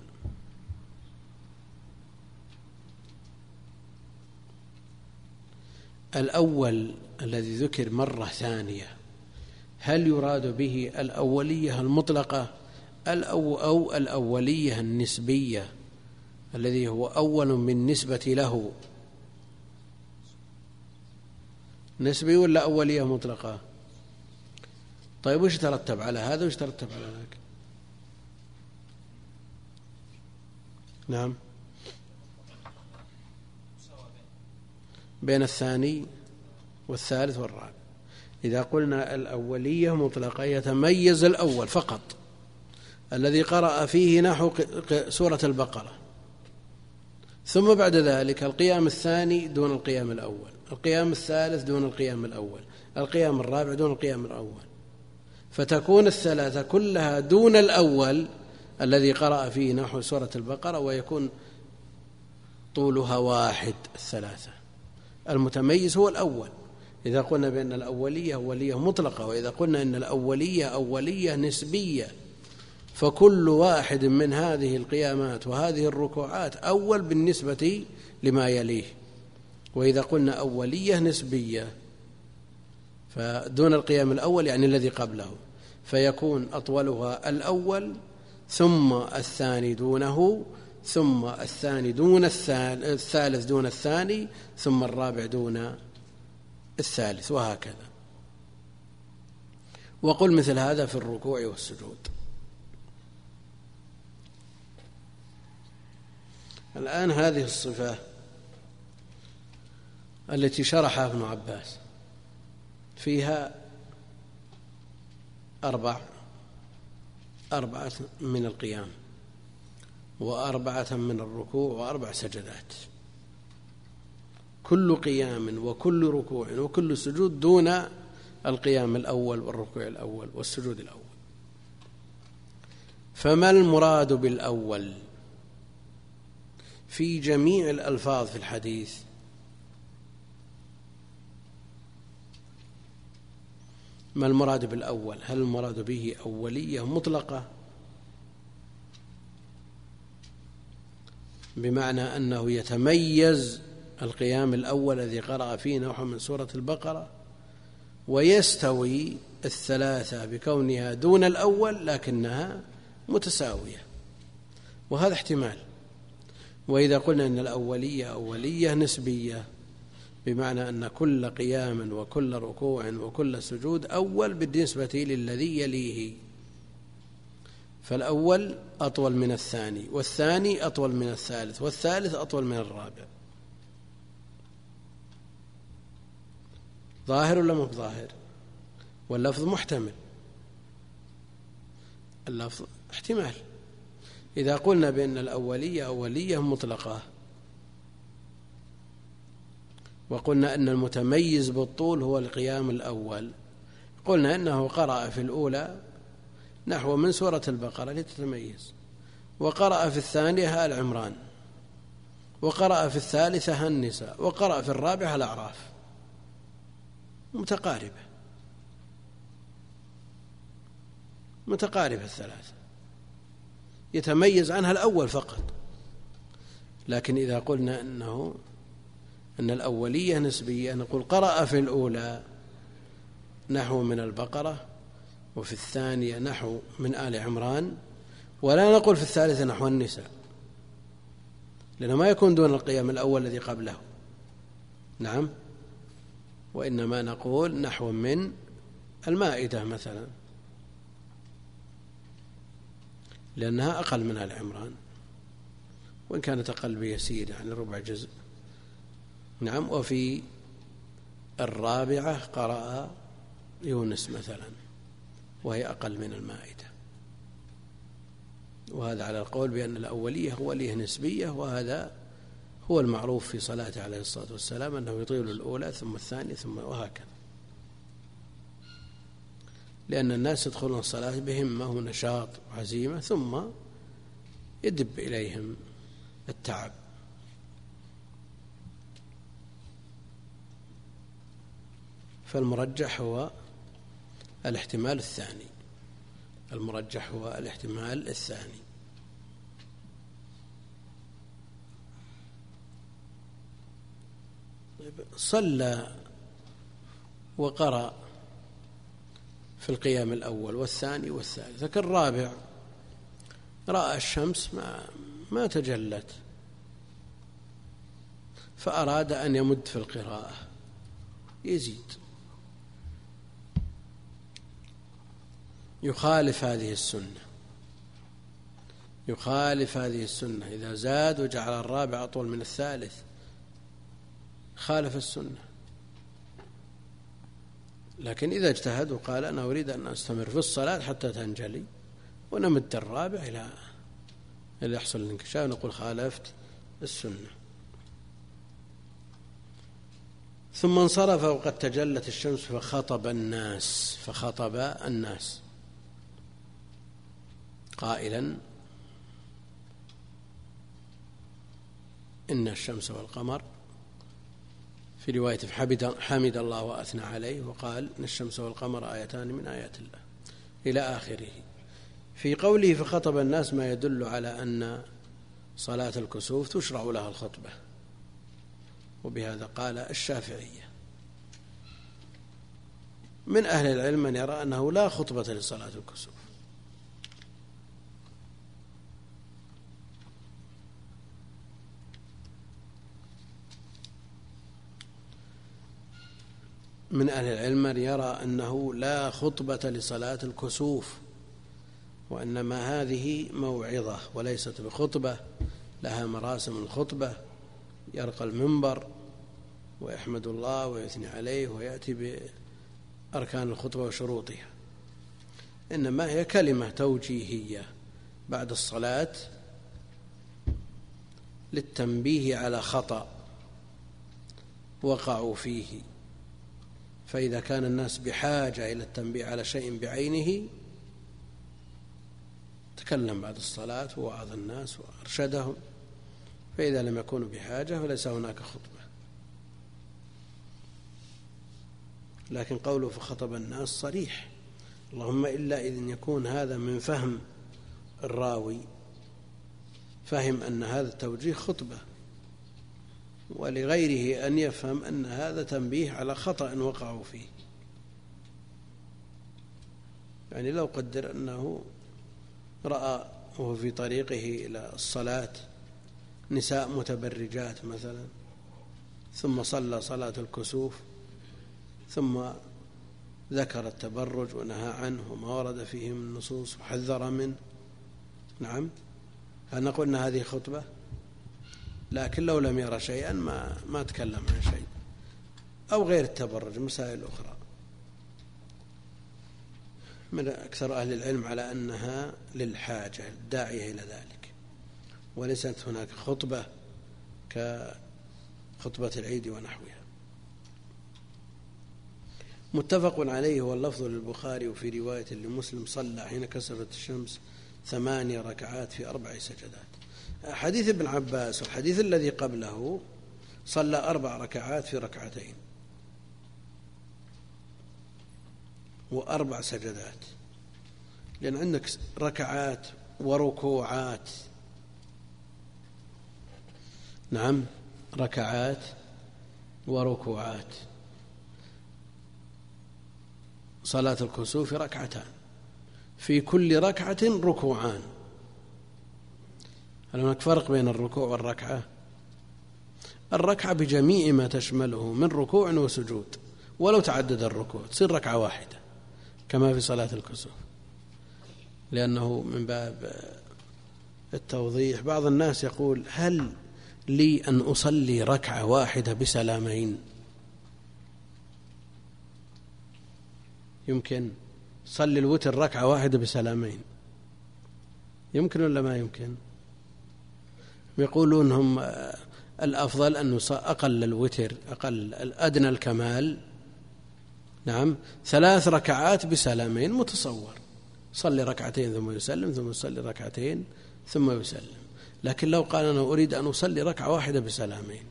الأول الذي ذكر مرة ثانية هل يراد به الأولية المطلقة أو الأولية النسبية الذي هو أول بالنسبة له؟ نسبي ولا أولية مطلقة؟ طيب وش ترتب على هذا وش ترتب على ذاك؟ نعم، بين الثاني والثالث والرابع. إذا قلنا الأولية مطلقة يتميز الأول فقط الذي قرأ فيه نحو سورة البقرة، ثم بعد ذلك القيام الثاني دون القيام الأول، القيام الثالث دون القيام الأول، القيام الرابع دون القيام الأول، فتكون الثلاثة كلها دون الأول الذي قرأ فيه نحو سورة البقرة ويكون طولها واحد. الثلاثة المتميز هو الأول إذا قلنا بأن الأولية أولية مطلقة، وإذا قلنا أن الأولية أولية نسبية فكل واحد من هذه القيامات وهذه الركوعات أول بالنسبة لما يليه. وإذا قلنا أولية نسبية فدون القيام الأول يعني الذي قبله، فيكون أطولها الأول ثم الثاني دونه ثم الثاني دون الثالث دون الثاني ثم الرابع دون الثالث وهكذا. وقل مثل هذا في الركوع والسجود. الآن هذه الصفة التي شرحها ابن عباس فيها أربع أربعة من القيام وأربعة من الركوع وأربع سجدات، كل قيام وكل ركوع وكل سجود دون القيام الأول والركوع الأول والسجود الأول. فما المراد بالأول في جميع الألفاظ في الحديث؟ ما المراد بالأول؟ هل المراد به أولية مطلقة بمعنى أنه يتميز القيام الأول الذي قرأ فيه نحو من سورة البقرة، ويستوي الثلاثة بكونها دون الأول لكنها متساوية، وهذا احتمال. وإذا قلنا أن الأولية أولية نسبية بمعنى أن كل قيام وكل ركوع وكل سجود أول بالنسبة للذي يليه، فالأول أطول من الثاني، والثاني أطول من الثالث، والثالث أطول من الرابع. ظاهر ولا مو ظاهر؟ واللفظ محتمل، اللفظ احتمال. إذا قلنا بأن الأولية أولية مطلقة وقلنا أن المتميز بالطول هو القيام الأول، قلنا أنه قرأ في الأولى نحو من سورة البقرة لتتميز، وقرأ في الثانية آل عمران، وقرأ في الثالثة النساء، وقرأ في الرابعة الأعراف، متقاربة متقاربة الثلاثة، يتميز عنها الأول فقط. لكن إذا قلنا أنه أن الأولية نسبية نقول قرأ في الأولى نحو من البقرة، وفي الثانية نحو من آل عمران، ولا نقول في الثالثة نحو النساء، لأنه ما يكون دون القيام الأول الذي قبله. نعم، وإنما نقول نحو من المائدة مثلا لأنها أقل من آل عمران، وإن كانت أقل بيسير يعني ربع جزء. نعم، وفي الرابعة قرأ يونس مثلا وهي أقل من المائدة، وهذا على القول بأن الأولية أولية نسبية، وهذا هو المعروف في صلاته عليه الصلاة والسلام أنه يطيل الأولى ثم الثانية ثم وهكذا، لأن الناس يدخلون الصلاة بهمة ونشاط وعزيمة ثم يدب إليهم التعب. فالمرجح هو الاحتمال الثاني، المرجح هو الاحتمال الثاني. صلى وقرأ في القيام الأول والثاني والثالث، لكن الرابع رأى الشمس ما ما تجلت، فأراد أن يمد في القراءة يزيد، يخالف هذه السنة، يخالف هذه السنة. إذا زاد وجعل الرابع أطول من الثالث خالف السنة. لكن إذا اجتهد وقال أنا أريد أن أستمر في الصلاة حتى تنجلي ونمد الرابع إلى إلى يحصل الانكشاف، نقول خالفت السنة. ثم انصرف وقد تجلت الشمس فخطب الناس فخطب الناس قائلا إن الشمس والقمر، في رواية حمد الله وأثنى عليه وقال إن الشمس والقمر آيتان من آيات الله إلى آخره. في قوله فخطب الناس ما يدل على أن صلاة الكسوف تشرع لها الخطبة، وبهذا قال الشافعية. من أهل العلم من يرى أنه لا خطبة لصلاة الكسوف، من أهل العلم من يرى أنه لا خطبة لصلاة الكسوف، وإنما هذه موعظة وليست بخطبة، لها مراسم الخطبة، يرقى المنبر ويحمد الله ويثني عليه ويأتي بأركان الخطبة وشروطها، إنما هي كلمة توجيهية بعد الصلاة للتنبيه على خطأ وقعوا فيه، فإذا كان الناس بحاجة إلى التنبيه على شيء بعينه تكلم بعد الصلاة ووعظ الناس وأرشدهم، فإذا لم يكونوا بحاجة فليس هناك خطبة. لكن قوله فخطب الناس صريح، اللهم إلا إذن يكون هذا من فهم الراوي، فهم أن هذا التوجيه خطبة، ولغيره أن يفهم أن هذا تنبيه على خطأ وقعوا فيه. يعني لو قدر أنه رأى وهو في طريقه إلى الصلاة نساء متبرجات مثلا، ثم صلى صلاة الكسوف، ثم ذكر التبرج ونهى عنه وما ورد فيه من النصوص وحذر منه، نعم، هل نقول أن هذه خطبة؟ لكن لو لم يرى شيئا ما ما تكلم عن شيء، أو غير التبرج، مسائل أخرى. من أكثر أهل العلم على أنها للحاجة الداعية إلى ذلك، وليست هناك خطبة كخطبة العيد ونحوها. متفق عليه واللفظ للبخاري، وفي رواية لمسلم صلى حين كسفت الشمس ثمانية ركعات في أربع سجدات. حديث ابن عباس والحديث الذي قبله صلى أربع ركعات في ركعتين وأربع سجدات، لأن عندك ركعات وركوعات، نعم، ركعات وركوعات. صلاة الكسوف ركعتان، في كل ركعة ركوعان. هل هناك فرق بين الركوع والركعة؟ الركعة بجميع ما تشمله من ركوع وسجود، ولو تعدد الركوع تصير ركعة واحدة كما في صلاة الكسوف، لأنه من باب التوضيح. بعض الناس يقول هل لي أن أصلي ركعة واحدة بسلامين؟ يمكن صلي الوتر ركعة واحدة بسلامين، يمكن ولا ما يمكن؟ يقولون هم الأفضل أن أقل الوتر، أقل الأدنى الكمال، نعم، ثلاث ركعات بسلامين متصور، صلي ركعتين ثم يسلم، ثم يصلي ركعتين ثم يسلم. لكن لو قال أنا أريد أن أصلي ركعة واحدة بسلامين،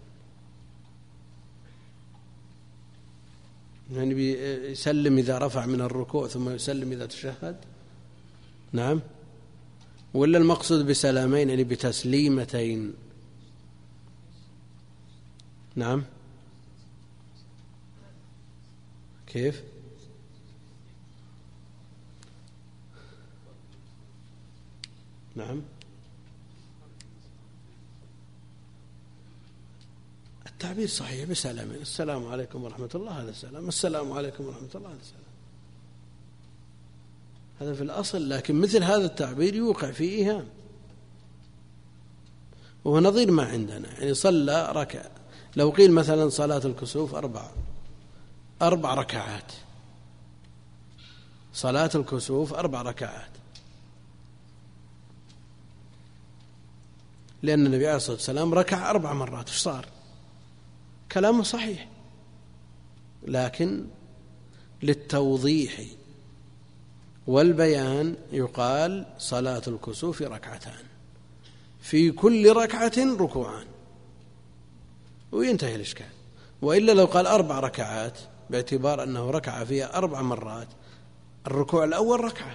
يعني يسلم إذا رفع من الركوع ثم يسلم إذا تشهد، نعم، ولا المقصود بسلامين يعني بتسليمتين؟ نعم، كيف؟ نعم، التعبير صحيح بسلامين، السلام عليكم ورحمة الله هذا السلام، السلام عليكم ورحمة الله هذا السلام، هذا في الأصل. لكن مثل هذا التعبير يوقع فيه إيهام، وهو نظير ما عندنا. يعني صلى ركع، لو قيل مثلا صلاة الكسوف أربع أربع ركعات، صلاة الكسوف أربع ركعات، لأن النبي عليه الصلاة والسلام ركع أربع مرات، إيش صار؟ كلامه صحيح، لكن للتوضيح والبيان يقال صلاة الكسوف ركعتان، في كل ركعة ركوعان، وينتهي الإشكال. وإلا لو قال أربع ركعات باعتبار أنه ركع فيها أربع مرات، الركوع الأول ركعة،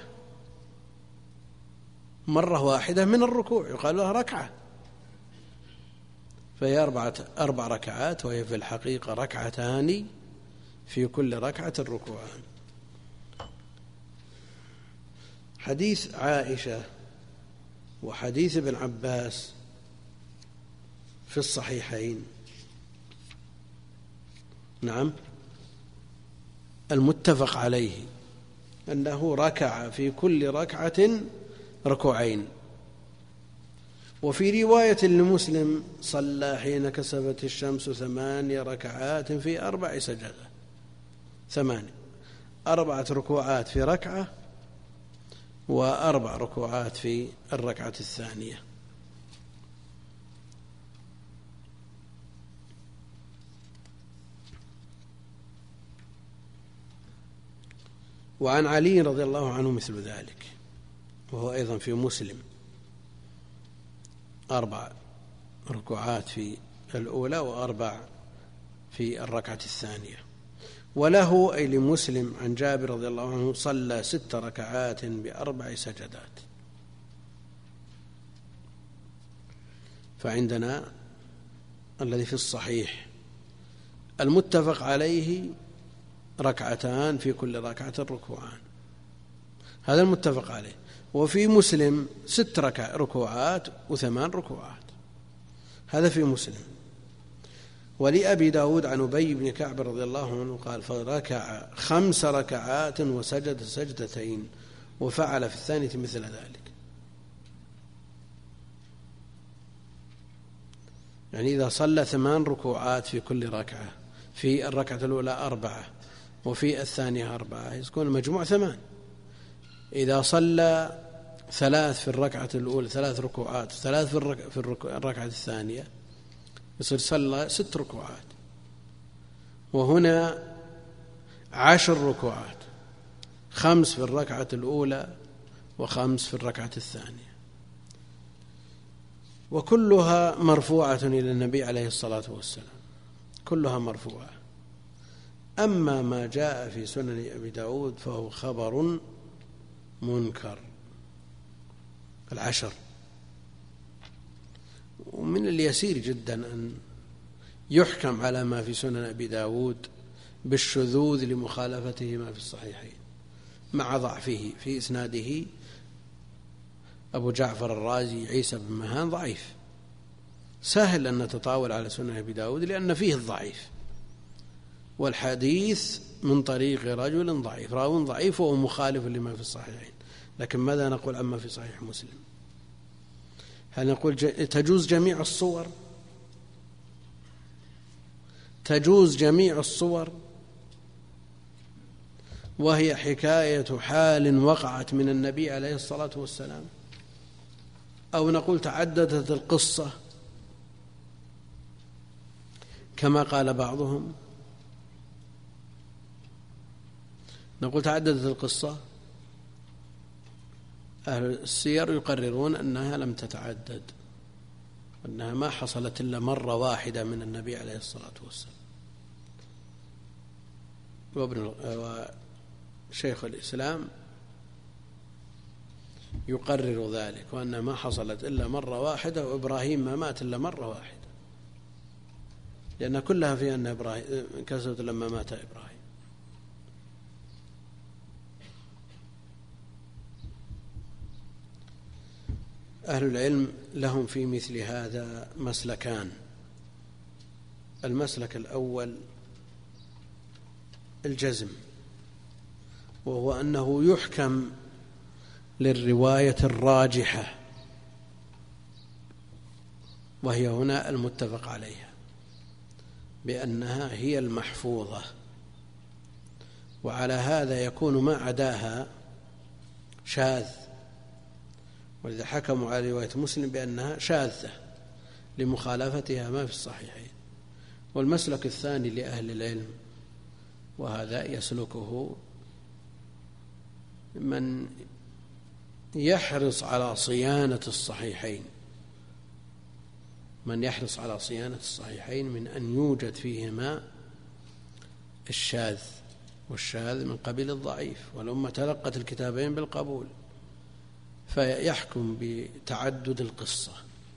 مرة واحدة من الركوع يقال لها ركعة، فهي أربعة أربع ركعات، وهي في الحقيقة ركعتان في كل ركعة ركوعان. حديث عائشة وحديث ابن عباس في الصحيحين، نعم، المتفق عليه أنه ركع في كل ركعة ركوعين، وفي رواية لمسلم صلى حين كسفت الشمس ثماني ركعات في أربع سجدات، ثماني، أربعة ركوعات في ركعة وأربع ركوعات في الركعة الثانية. وعن علي رضي الله عنه مثل ذلك، وهو أيضا في مسلم، أربع ركوعات في الأولى وأربع في الركعة الثانية. وله أي لمسلم عن جابر رضي الله عنه صلى ست ركعات بأربع سجدات. فعندنا الذي في الصحيح المتفق عليه ركعتان في كل ركعة ركوعان، هذا المتفق عليه. وفي مسلم ست ركوعات وثمان ركوعات، هذا في مسلم. ولأبي داود عن أبي بن كعب رضي الله عنه قال فركع خمس ركعات وسجد سجدتين وفعل في الثانية مثل ذلك. يعني إذا صلى ثمان ركوعات في كل ركعة، في الركعة الأولى أربعة وفي الثانية أربعة، يكون المجموع ثمان. إذا صلى ثلاث في الركعة الأولى، ثلاث ركوعات، ثلاث في الركعة الثانية، يصير صلى ست ركوعات. وهنا عشر ركوعات، خمس في الركعة الأولى وخمس في الركعة الثانية، وكلها مرفوعة إلى النبي عليه الصلاة والسلام، كلها مرفوعة. أما ما جاء في سنن أبي داود فهو خبر منكر، العشر. ومن اليسير جدا أن يحكم على ما في سنن أبي داود بالشذوذ لمخالفته ما في الصحيحين، مع ضعفه في إسناده أبو جعفر الرازي عيسى بن مهان ضعيف، سهل أن نتطاول على سنن أبي داود لأن فيه الضعيف، والحديث من طريق رجل ضعيف، راو ضعيف وهو مخالف لما في الصحيحين. لكن ماذا نقول عما في صحيح مسلم؟ هل نقول تجوز جميع الصور؟ تجوز جميع الصور وهي حكاية حال وقعت من النبي عليه الصلاة والسلام؟ أو نقول تعددت القصة كما قال بعضهم؟ نقول تعددت القصة. أهل السير يقررون أنها لم تتعدد، أنها ما حصلت إلا مرة واحدة من النبي عليه الصلاة والسلام. وابن وشيخ الإسلام يقرر ذلك، وأنها ما حصلت إلا مرة واحدة، وإبراهيم ما مات إلا مرة واحدة، لأن كلها في أن إبراهيم كسرت لما مات إبراهيم. أهل العلم لهم في مثل هذا مسلكان. المسلك الأول الجزم، وهو أنه يحكم للرواية الراجحة، وهي هنا المتفق عليها، بأنها هي المحفوظة، وعلى هذا يكون ما عداها شاذ، ولذا حكموا على رواية مسلم بأنها شاذة لمخالفتها ما في الصحيحين. والمسلك الثاني لأهل العلم، وهذا يسلكه من يحرص على صيانة الصحيحين، من يحرص على صيانة الصحيحين من أن يوجد فيهما الشاذ، والشاذ من قبيل الضعيف، والأمة تلقت الكتابين بالقبول، فيحكم بتعدد القصة،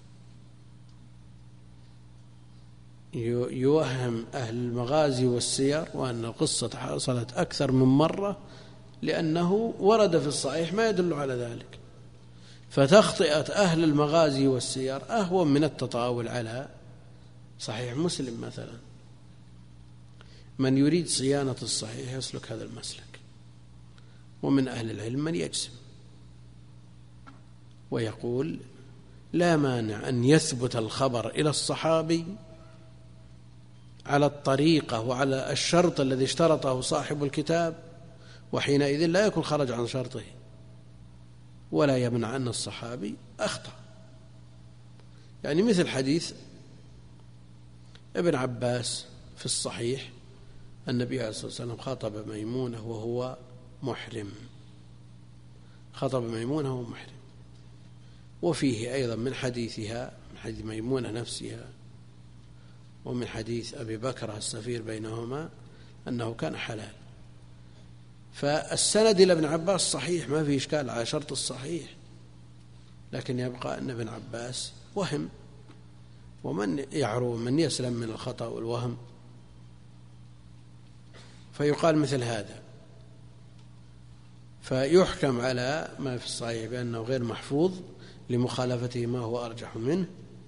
يوهم أهل المغازي والسير وأن القصة حصلت أكثر من مرة، لأنه ورد في الصحيح ما يدل على ذلك. فتخطئة أهل المغازي والسير أهون من التطاول على صحيح مسلم مثلا. من يريد صيانة الصحيح يسلك هذا المسلك. ومن أهل العلم من يجزم ويقول لا مانع أن يثبت الخبر إلى الصحابي على الطريقة وعلى الشرط الذي اشترطه صاحب الكتاب، وحينئذ لا يكون خرج عن شرطه، ولا يمنع أن الصحابي أخطأ. يعني مثل حديث ابن عباس في الصحيح النبي عليه الصلاة والسلام خطب ميمونة وهو محرم، خطب ميمونة وهو محرم. وفيه أيضا من حديثها، من حديث ميمونة نفسها، ومن حديث أبي بكر السفير بينهما أنه كان حلال. فالسند إلى ابن عباس صحيح، ما فيه إشكال على شرط الصحيح، لكن يبقى أن ابن عباس وهم، ومن يعرو من يسلم من الخطأ والوهم، فيقال مثل هذا، فيحكم على ما في الصحيح بأنه غير محفوظ لمخالفته ما هو أرجح منه.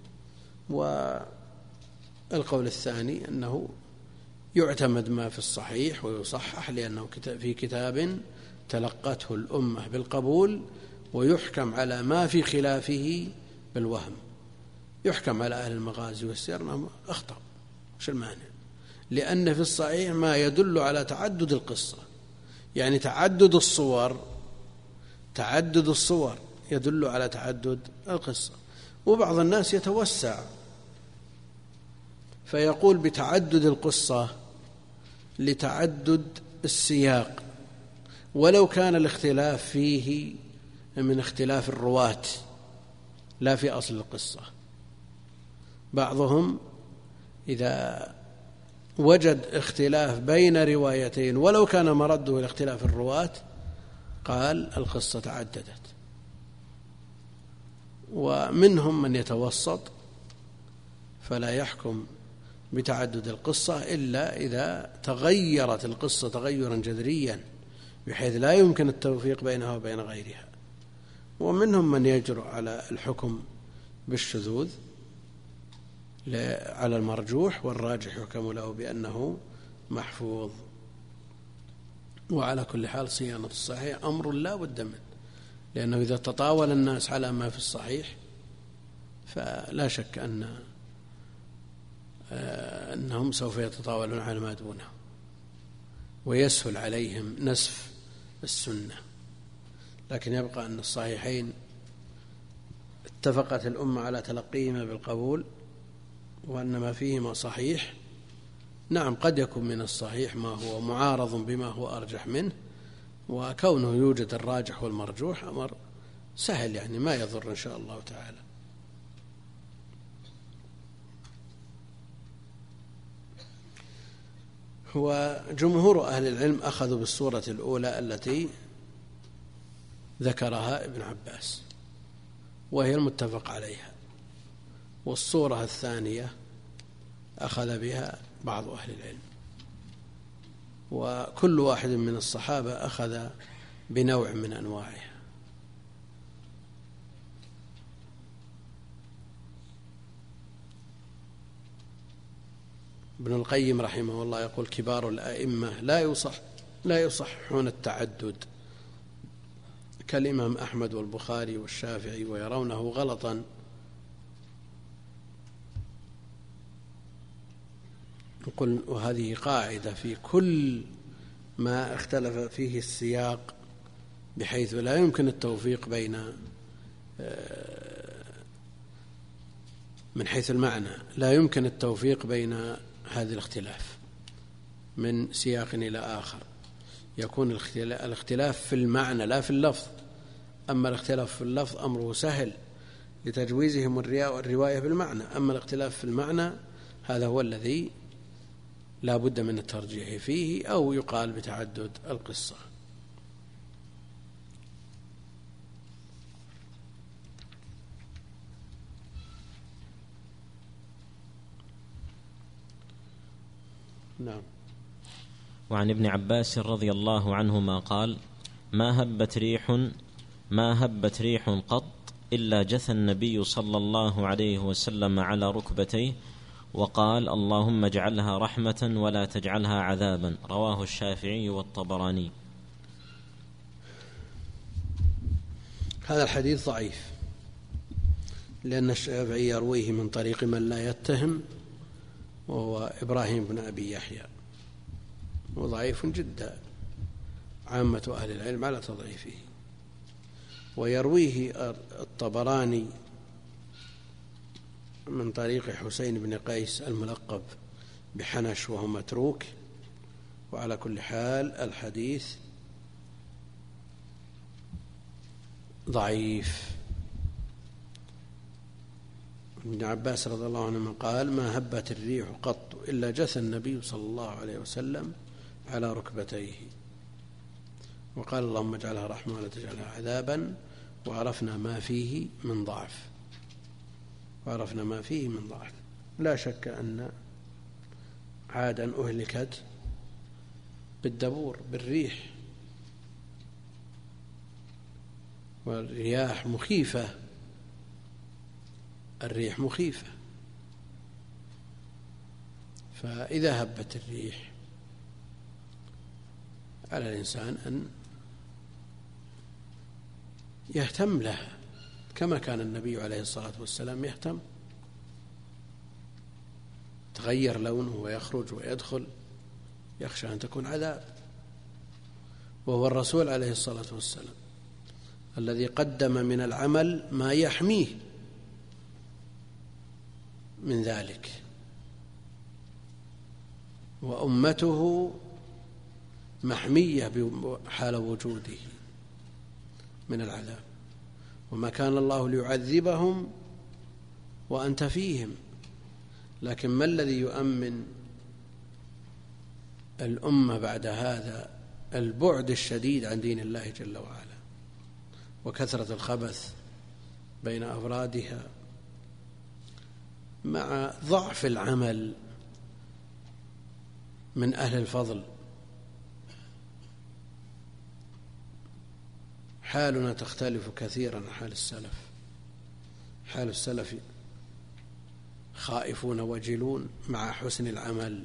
والقول الثاني أنه يعتمد ما في الصحيح ويصحح لأنه في كتاب تلقته الأمة بالقبول، ويحكم على ما في خلافه بالوهم. يحكم على أهل المغازي والسير أنهم أخطأ، وش المانع؟ لأن في الصحيح ما يدل على تعدد القصة، يعني تعدد الصور، تعدد الصور يدل على تعدد القصة. وبعض الناس يتوسع فيقول بتعدد القصة لتعدد السياق، ولو كان الاختلاف فيه من اختلاف الرواة لا في أصل القصة. بعضهم إذا وجد اختلاف بين روايتين ولو كان مرده إلى اختلاف الرواة قال القصة تعددت. ومنهم من يتوسط فلا يحكم بتعدد القصة إلا إذا تغيرت القصة تغيرا جذريا بحيث لا يمكن التوفيق بينها وبين غيرها. ومنهم من يجرؤ على الحكم بالشذوذ على المرجوح، والراجح يحكم له بأنه محفوظ. وعلى كل حال صيانة الصحيح أمر لا بد منه، لأنه إذا تطاول الناس على ما في الصحيح فلا شك أن أنهم سوف يتطاولون على ما دونه، ويسهل عليهم نسف السنة. لكن يبقى أن الصحيحين اتفقت الأمة على تلقيهما بالقبول، وأن ما فيهما صحيح. نعم قد يكون من الصحيح ما هو معارض بما هو أرجح منه، وكونه يوجد الراجح والمرجوح أمر سهل، يعني ما يضر إن شاء الله تعالى. وجمهور أهل العلم أخذوا بالصورة الأولى التي ذكرها ابن عباس وهي المتفق عليها، والصورة الثانية أخذ بها بعض أهل العلم، وكل واحد من الصحابة أخذ بنوع من أنواعها. ابن القيم رحمه الله يقول كبار الأئمة لا يصح لا يصحون التعدد كالإمام أحمد والبخاري والشافعي، ويرونه غلطا. نقول وهذه قاعدة في كل ما اختلف فيه السياق بحيث لا يمكن التوفيق بين من حيث المعنى لا يمكن التوفيق بين هذا الاختلاف من سياق إلى آخر. يكون الاختلاف في المعنى لا في اللفظ، أما الاختلاف في اللفظ أمره سهل لتجويزهم الرواية بالمعنى، أما الاختلاف في المعنى هذا هو الذي لا بد من الترجيح فيه، أو يقال بتعدد القصة. نعم. وعن ابن عباس رضي الله عنهما قال: ما هبت ريح ما هبت ريح قط إلا جثى النبي صلى الله عليه وسلم على ركبتيه وقال: اللهم اجعلها رحمة ولا تجعلها عذابا. رواه الشافعي والطبراني. هذا الحديث ضعيف لأن الشافعي يرويه من طريق من لا يتهم، وهو إبراهيم بن أبي يحيى، وضعيف جدا، عامة أهل العلم على تضعيفه. ويرويه الطبراني من طريق حسين بن قيس الملقب بحنش وهو متروك. وعلى كل حال الحديث ضعيف. ابن عباس رضي الله عنهما قال: ما هبت الريح قط إلا جثى النبي صلى الله عليه وسلم على ركبتيه، وقال: اللهم اجعلها رحمة ولا تجعلها عذابا. وعرفنا ما فيه من ضعف وعرفنا ما فيه من ضعف. لا شك أن عادا أهلكت بالدبور، بالريح، والرياح مخيفة، الريح مخيفة. فإذا هبت الريح على الإنسان أن يهتم لها كما كان النبي عليه الصلاة والسلام يهتم. تغير لونه ويخرج ويدخل، يخشى أن تكون عذاب. وهو الرسول عليه الصلاة والسلام الذي قدم من العمل ما يحميه من ذلك، وأمته محمية حال وجوده من العذاب. وما كان الله ليعذبهم وأنت فيهم. لكن ما الذي يؤمن الأمة بعد هذا؟ البعد الشديد عن دين الله جل وعلا، وكثرة الخبث بين أفرادها، مع ضعف العمل من أهل الفضل. حالنا تختلف كثيرا عن حال السلف. حال السلف خائفون وجلون مع حسن العمل،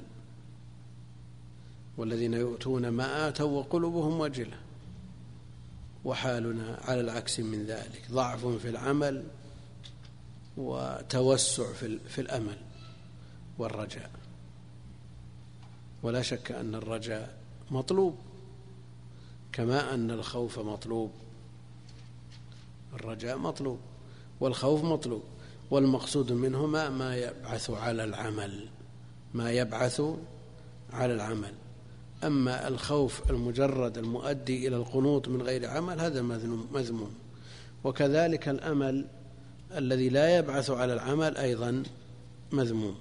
والذين يؤتون ما آتوا وقلوبهم وجلة. وحالنا على العكس من ذلك، ضعف في العمل وتوسع في الأمل والرجاء. ولا شك أن الرجاء مطلوب كما أن الخوف مطلوب. الرجاء مطلوب والخوف مطلوب، والمقصود منهما ما يبعث على العمل، ما يبعث على العمل. أما الخوف المجرد المؤدي إلى القنوط من غير عمل هذا مذموم. وكذلك الأمل الذي لا يبعث على العمل أيضا مذموم.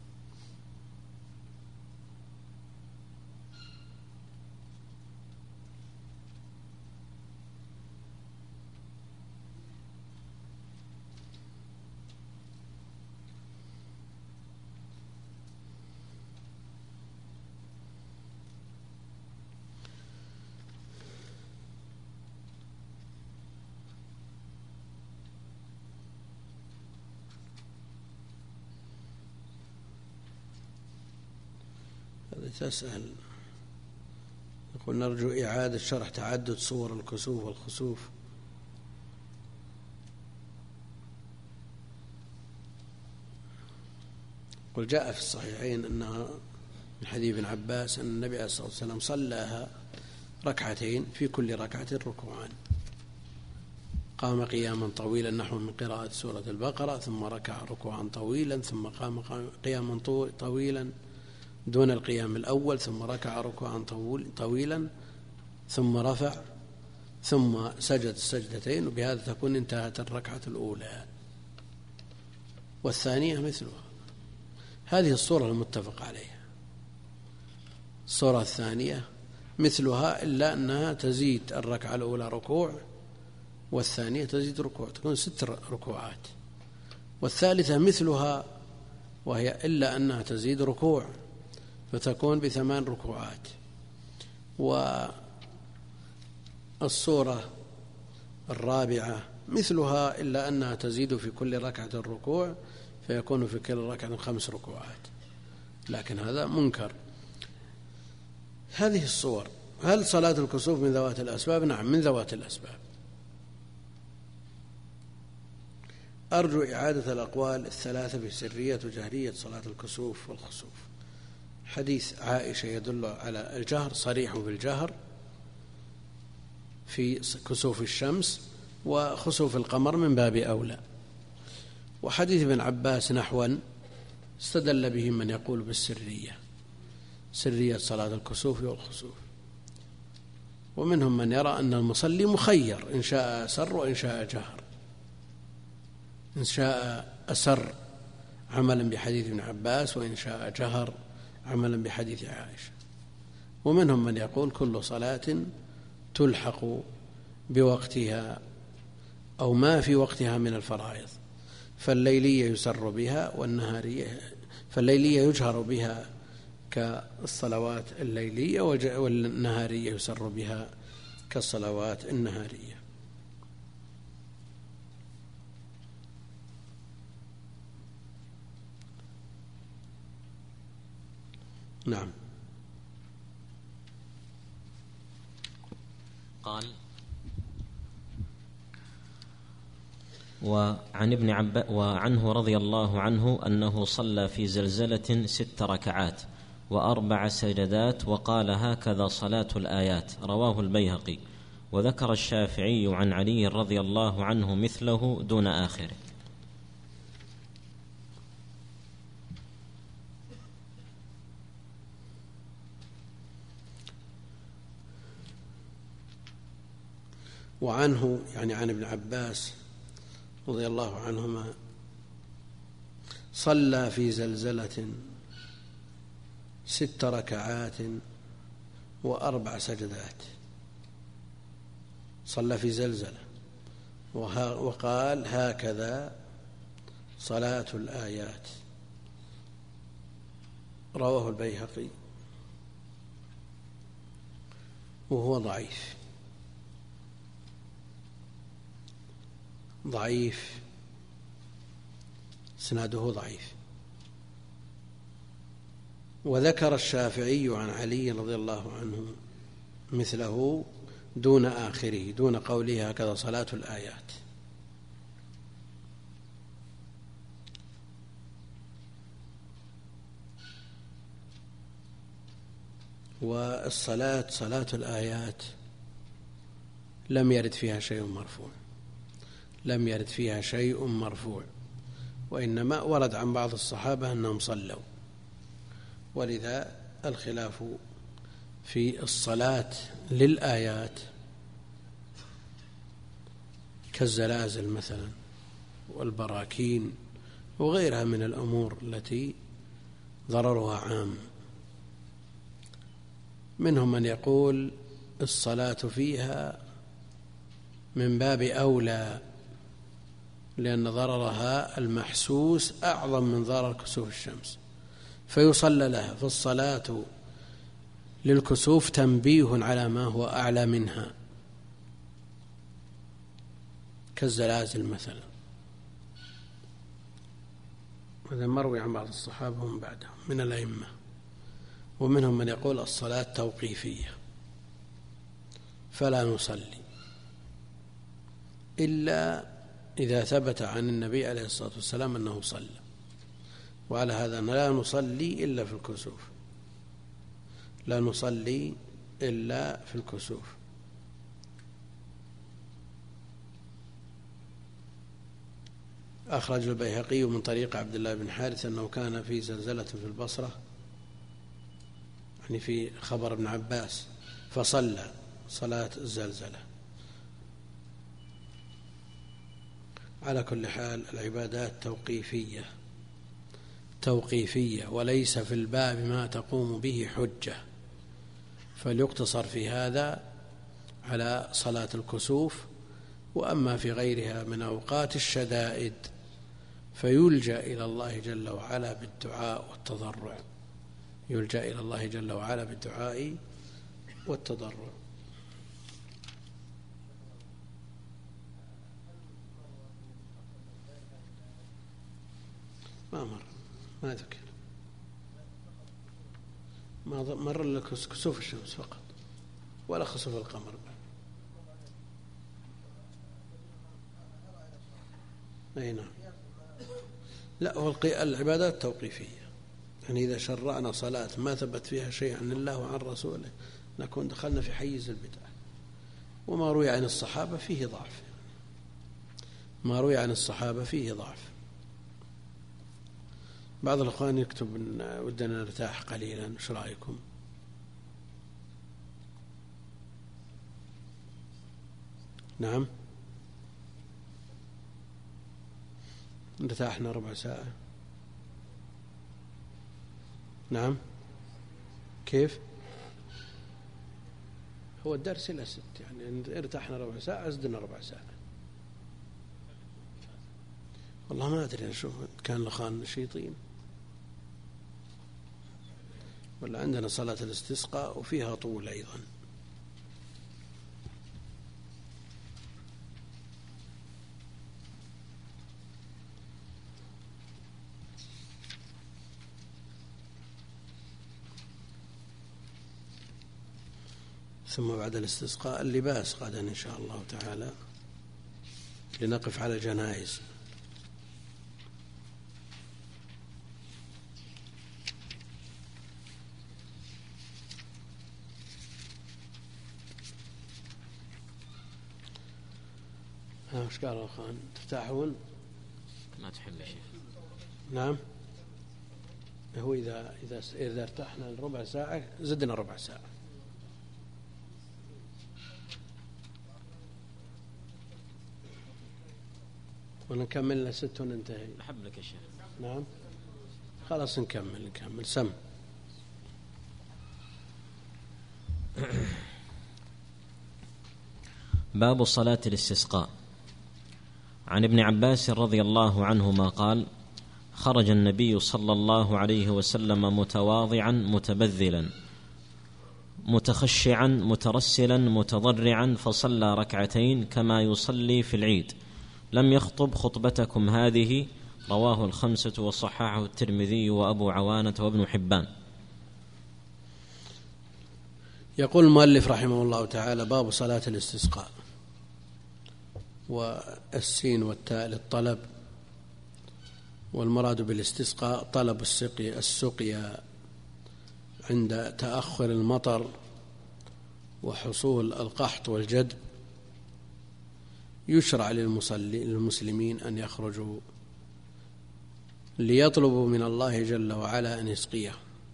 تسأل، يقول: نرجو إعادة شرح تعدد صور الكسوف والخسوف. قل: جاء في الصحيحين أنها من حديث ابن عباس أن النبي عليه الصلاة والسلام صلاها ركعتين في كل ركعة ركوعان. قام قياما طويلا نحو من قراءة سورة البقرة، ثم ركع ركوعا طويلا، ثم قام قياما طويلا دون القيام الأول، ثم ركع ركوعا طويلا، ثم رفع، ثم سجد السجدتين. وبهذا تكون انتهت الركعة الأولى. والثانية مثلها. هذه الصورة المتفق عليها. الصورة الثانية مثلها، إلا أنها تزيد الركعة الأولى ركوع، والثانية تزيد ركوع، تكون ست ركوعات. والثالثة مثلها، وهي إلا أنها تزيد ركوع، فتكون بثمان ركوعات. والصورة الرابعة مثلها، إلا أنها تزيد في كل ركعة ركوع، فيكون في كل ركعة خمس ركوعات. لكن هذا منكر. هذه الصور. هل صلاة الكسوف من ذوات الأسباب؟ نعم، من ذوات الأسباب. أرجو إعادة الأقوال الثلاثة في سرية وجهرية صلاة الكسوف والخسوف. حديث عائشة يدل على الجهر، صريح في الجهر في كسوف الشمس، وخسوف القمر من باب أولى. وحديث ابن عباس نحوا استدل به من يقول بالسرية، سرية صلاة الكسوف والخسوف. ومنهم من يرى أن المصلي مخير، إن شاء أسر وإن شاء جهر، إن شاء أسر عملا بحديث ابن عباس، وإن شاء جهر عملا بحديث عائشة. ومنهم من يقول كل صلاة تلحق بوقتها أو ما في وقتها من الفرائض، فالليلية يسر بها والنهارية، فالليلية يجهر بها كالصلوات الليلية، والنهارية يسر بها كالصلوات النهارية. نعم. قال: وعن ابن عباس وعنه رضي الله عنه أنه صلى في زلزلة ست ركعات وأربع سجدات وقال: هكذا صلاة الآيات. رواه البيهقي. وذكر الشافعي عن علي رضي الله عنه مثله دون آخره. وعنه يعني عن ابن عباس رضي الله عنهما صلى في زلزلة ست ركعات وأربع سجدات، صلى في زلزلة وقال: هكذا صلاة الآيات. رواه البيهقي وهو ضعيف ضعيف سناده ضعيف. وذكر الشافعي عن علي رضي الله عنه مثله دون آخره، دون قوله هكذا صلاة الآيات. والصلاة صلاة الآيات لم يرد فيها شيء مرفوع، لم يرد فيها شيء مرفوع، وإنما ورد عن بعض الصحابة أنهم صلوا. ولذا الخلاف في الصلاة للآيات كالزلازل مثلا والبراكين وغيرها من الأمور التي ضررها عام. منهم من يقول الصلاة فيها من باب أولى، لأن ضررها المحسوس أعظم من ضرر كسوف الشمس، فيصلى لها. فالصلاة للكسوف تنبيه على ما هو أعلى منها كالزلازل مثلا. هذا مروي عن بعض الصحابة ومن بعدهم من الأئمة. ومنهم من يقول الصلاة توقيفية، فلا نصلي إلا إذا ثبت عن النبي عليه الصلاة والسلام أنه صلى. وعلى هذا لا نصلي إلا في الكسوف، لا نصلي إلا في الكسوف. أخرج البيهقي من طريق عبد الله بن حارث أنه كان في زلزلة في البصرة، يعني في خبر ابن عباس، فصلى صلاة الزلزلة. على كل حال العبادات توقيفية توقيفية وليس في الباب ما تقوم به حجة، فليقتصر في هذا على صلاة الكسوف. وأما في غيرها من أوقات الشدائد فيلجأ إلى الله جل وعلا بالدعاء والتضرع، يلجأ إلى الله جل وعلا بالدعاء والتضرع. ما مر ما ذكر ما مر إلا كسوف الشمس فقط، ولا خسوف القمر. أي نعم. لا، هو العبادات توقيفية، يعني إذا شرعنا صلاة ما ثبت فيها شيء عن الله وعن رسوله نكون دخلنا في حيز البدع. وما روي عن الصحابة فيه ضعف، ما روي عن الصحابة فيه ضعف. بعض الأخوان يكتب إن ودنا نرتاح قليلا، ايش رأيكم؟ نعم، ارتاحنا ربع ساعة. نعم، كيف؟ هو الدرس إلى ست، يعني ارتاحنا ربع ساعة أزدنا ربع ساعة. والله ما أدري، أشوف كان الأخوان نشيطين ولا عندنا صلاة الاستسقاء وفيها طول أيضا. ثم بعد الاستسقاء اللباس غدا إن شاء الله تعالى لنقف على الجنائز. ها وش قال الأخوان؟ ترتاحون؟ ما تحل شيء. نعم، هو إذا إذا إذا ارتحنا ربع ساعة زدنا ربع ساعة. ونكمل ست وننتهي. أحب لك يا شيخ. نعم، خلاص نكمل نكمل سم. باب صلاة الاستسقاء. عن ابن عباس رضي الله عنهما قال: خرج النبي صلى الله عليه وسلم متواضعا متبذلا متخشعا مترسلا متضرعا فصلى ركعتين كما يصلي في العيد، لم يخطب خطبتكم هذه. رواه الخمسة وصححه الترمذي وأبو عوانة وابن حبان. يقول المؤلف رحمه الله تعالى: باب صلاة الاستسقاء. والسين والتاء للطلب، والمراد بالاستسقاء طلب السقي السقيا عند تأخر المطر وحصول القحط والجدب. يشرع للمسلمين أن يخرجوا ليطلبوا من الله جل وعلا أن يسقيه،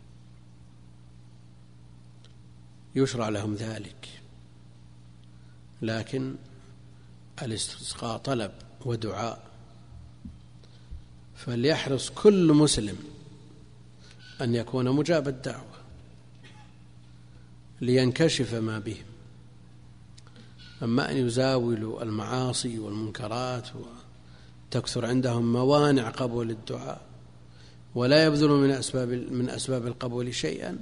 يشرع لهم ذلك، لكن الاستسقاء طلب ودعاء، فليحرص كل مسلم أن يكون مجاب الدعوة لينكشف ما بهم. أما أن يزاولوا المعاصي والمنكرات وتكثر عندهم موانع قبول الدعاء ولا يبذلوا من أسباب من أسباب القبول شيئا،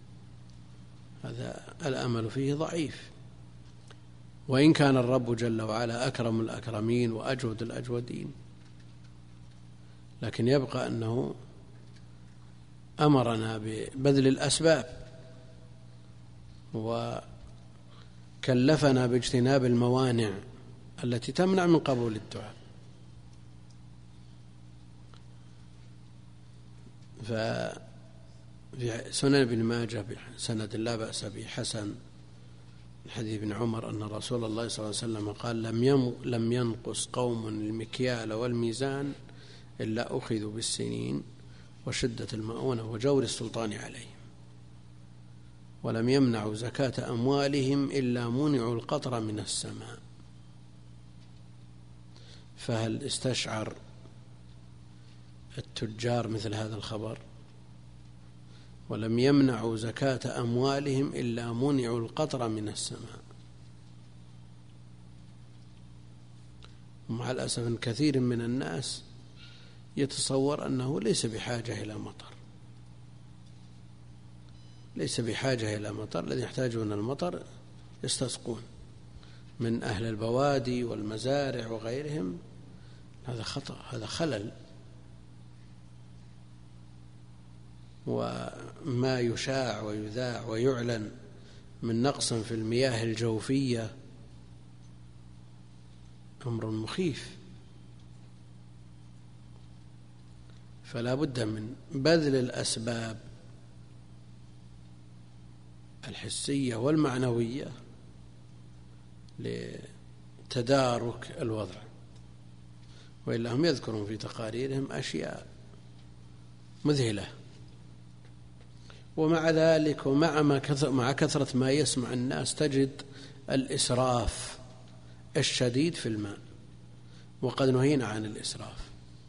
هذا الأمل فيه ضعيف. وإن كان الرب جل وعلا أكرم الأكرمين وأجود الأجودين، لكن يبقى أنه أمرنا ببذل الأسباب وكلفنا باجتناب الموانع التي تمنع من قبول الدعاء. ففي سنن ابن ماجه بسند لا بأس به حسن حديث ابن عمر أن رسول الله صلى الله عليه وسلم قال: لم ينقص قوم المكيال والميزان إلا أخذوا بالسنين وشدة المؤونة وجور السلطان عليهم، ولم يمنعوا زكاة أموالهم إلا منعوا القطر من السماء. فهل استشعر التجار مثل هذا الخبر؟ ولم يمنعوا زكاة أموالهم إلا منعوا القطر من السماء. ومع الأسف أن كثير من الناس يتصور أنه ليس بحاجة إلى مطر، ليس بحاجة إلى مطر، الذين يحتاجون المطر يستسقون من أهل البوادي والمزارع وغيرهم. هذا خطأ، هذا خلل. وما يشاع ويذاع ويعلن من نقص في المياه الجوفية أمر مخيف، فلا بد من بذل الأسباب الحسية والمعنوية لتدارك الوضع، وإلا هم يذكرون في تقاريرهم أشياء مذهلة. ومع ذلك ومع ما كثر مع كثرة ما يسمع الناس تجد الإسراف الشديد في الماء، وقد نهينا عن الإسراف،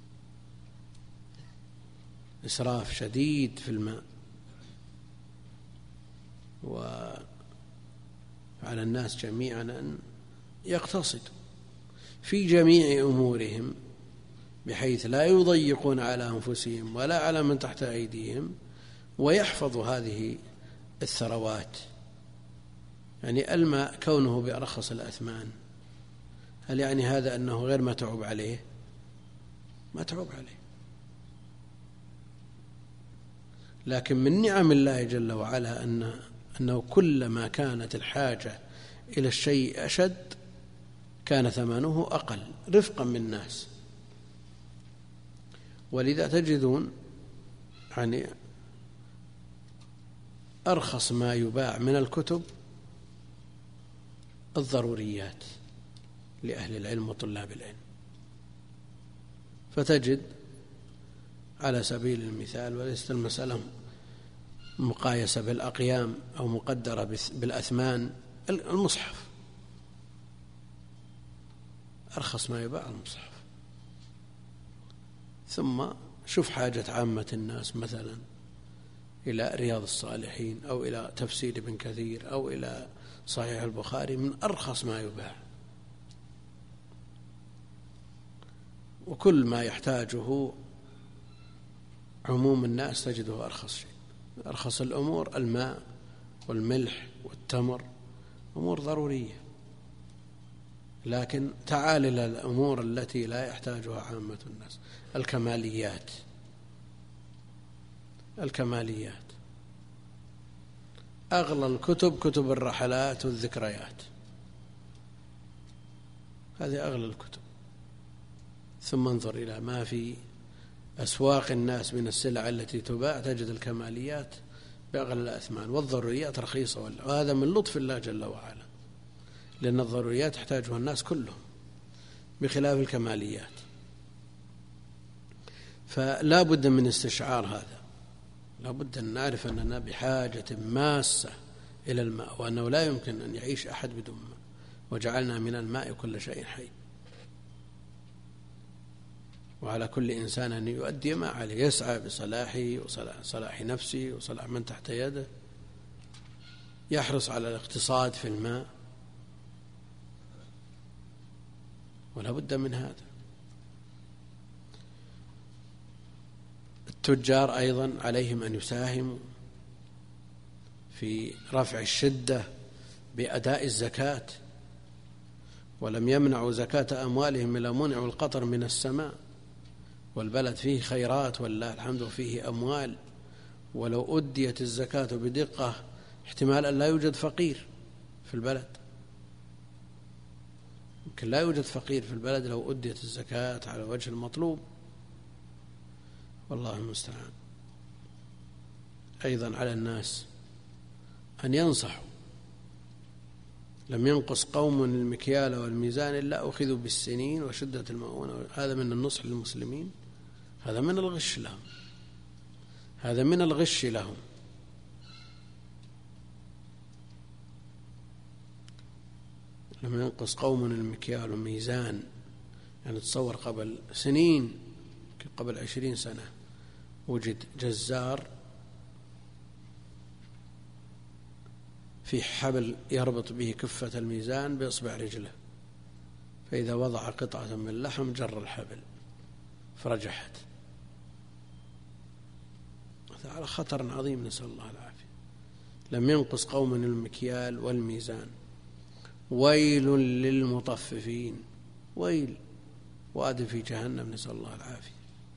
إسراف شديد في الماء. وعلى الناس جميعا أن يقتصدوا في جميع أمورهم بحيث لا يضيقون على أنفسهم ولا على من تحت أيديهم، ويحفظوا هذه الثروات. يعني الماء كونه بأرخص الأثمان، هل يعني هذا أنه غير متعوب عليه؟ ما تعوب عليه، لكن من نعم الله جل وعلا أن أنه كلما كانت الحاجة إلى الشيء أشد كان ثمنه أقل رفقا من الناس. ولذا تجدون يعني أرخص ما يباع من الكتب الضروريات لأهل العلم وطلاب العلم. فتجد على سبيل المثال، وليست المسألة مقايسة بالأقيام أو مقدرة بالأثمان، المصحف أرخص ما يباع المصحف. ثم شوف حاجة عامة الناس مثلا إلى رياض الصالحين أو إلى تفسير ابن كثير أو إلى صحيح البخاري، من أرخص ما يباع، وكل ما يحتاجه عموم الناس تجده أرخص شيء. أرخص الأمور الماء والملح والتمر، أمور ضرورية. لكن تعال إلى الأمور التي لا يحتاجها عامة الناس، الكماليات الكماليات أغلى الكتب كتب الرحلات والذكريات، هذه أغلى الكتب. ثم انظر إلى ما في أسواق الناس من السلع التي تباع، تجد الكماليات بأغلى الأثمان والضروريات رخيصة، وهذا من لطف الله جل وعلا، لأن الضروريات يحتاجها الناس كلهم بخلاف الكماليات. فلا بد من استشعار هذا، لا بد أن نعرف أننا بحاجة ماسة إلى الماء، وأنه لا يمكن أن يعيش أحد بدون ماء، وجعلنا من الماء كل شيء حي. وعلى كل إنسان أن يؤدي ما عليه، يسعى بصلاحه وصلاح نفسه وصلاح من تحت يده، يحرص على الاقتصاد في الماء، ولا بد من هذا. التجار أيضا عليهم أن يساهموا في رفع الشدة بأداء الزكاة، ولم يمنعوا زكاة أموالهم إلا منعوا القطر من السماء، والبلد فيه خيرات والله الحمد فيه أموال، ولو أديت الزكاة بدقة احتمال أن لا يوجد فقير في البلد، يمكن لا يوجد فقير في البلد لو أديت الزكاة على وجه المطلوب، والله المستعان. أيضا على الناس أن ينصحوا، لم ينقص قوم المكيال والميزان إلا أخذوا بالسنين وشدة المؤونة. هذا من النصح للمسلمين، هذا من الغش لهم، هذا من الغش لهم. لم ينقص قوم المكيال والميزان، يعني تصور قبل سنين، قبل عشرين سنة وجد جزار في حبل يربط به كفة الميزان بإصبع رجله، فإذا وضع قطعة من لحم جر الحبل فرجحت. هذا على خطر عظيم، نسأل الله العافية. لم ينقص قوم المكيال والميزان. ويل للمطففين، ويل واد في جهنم، نسأل الله العافية.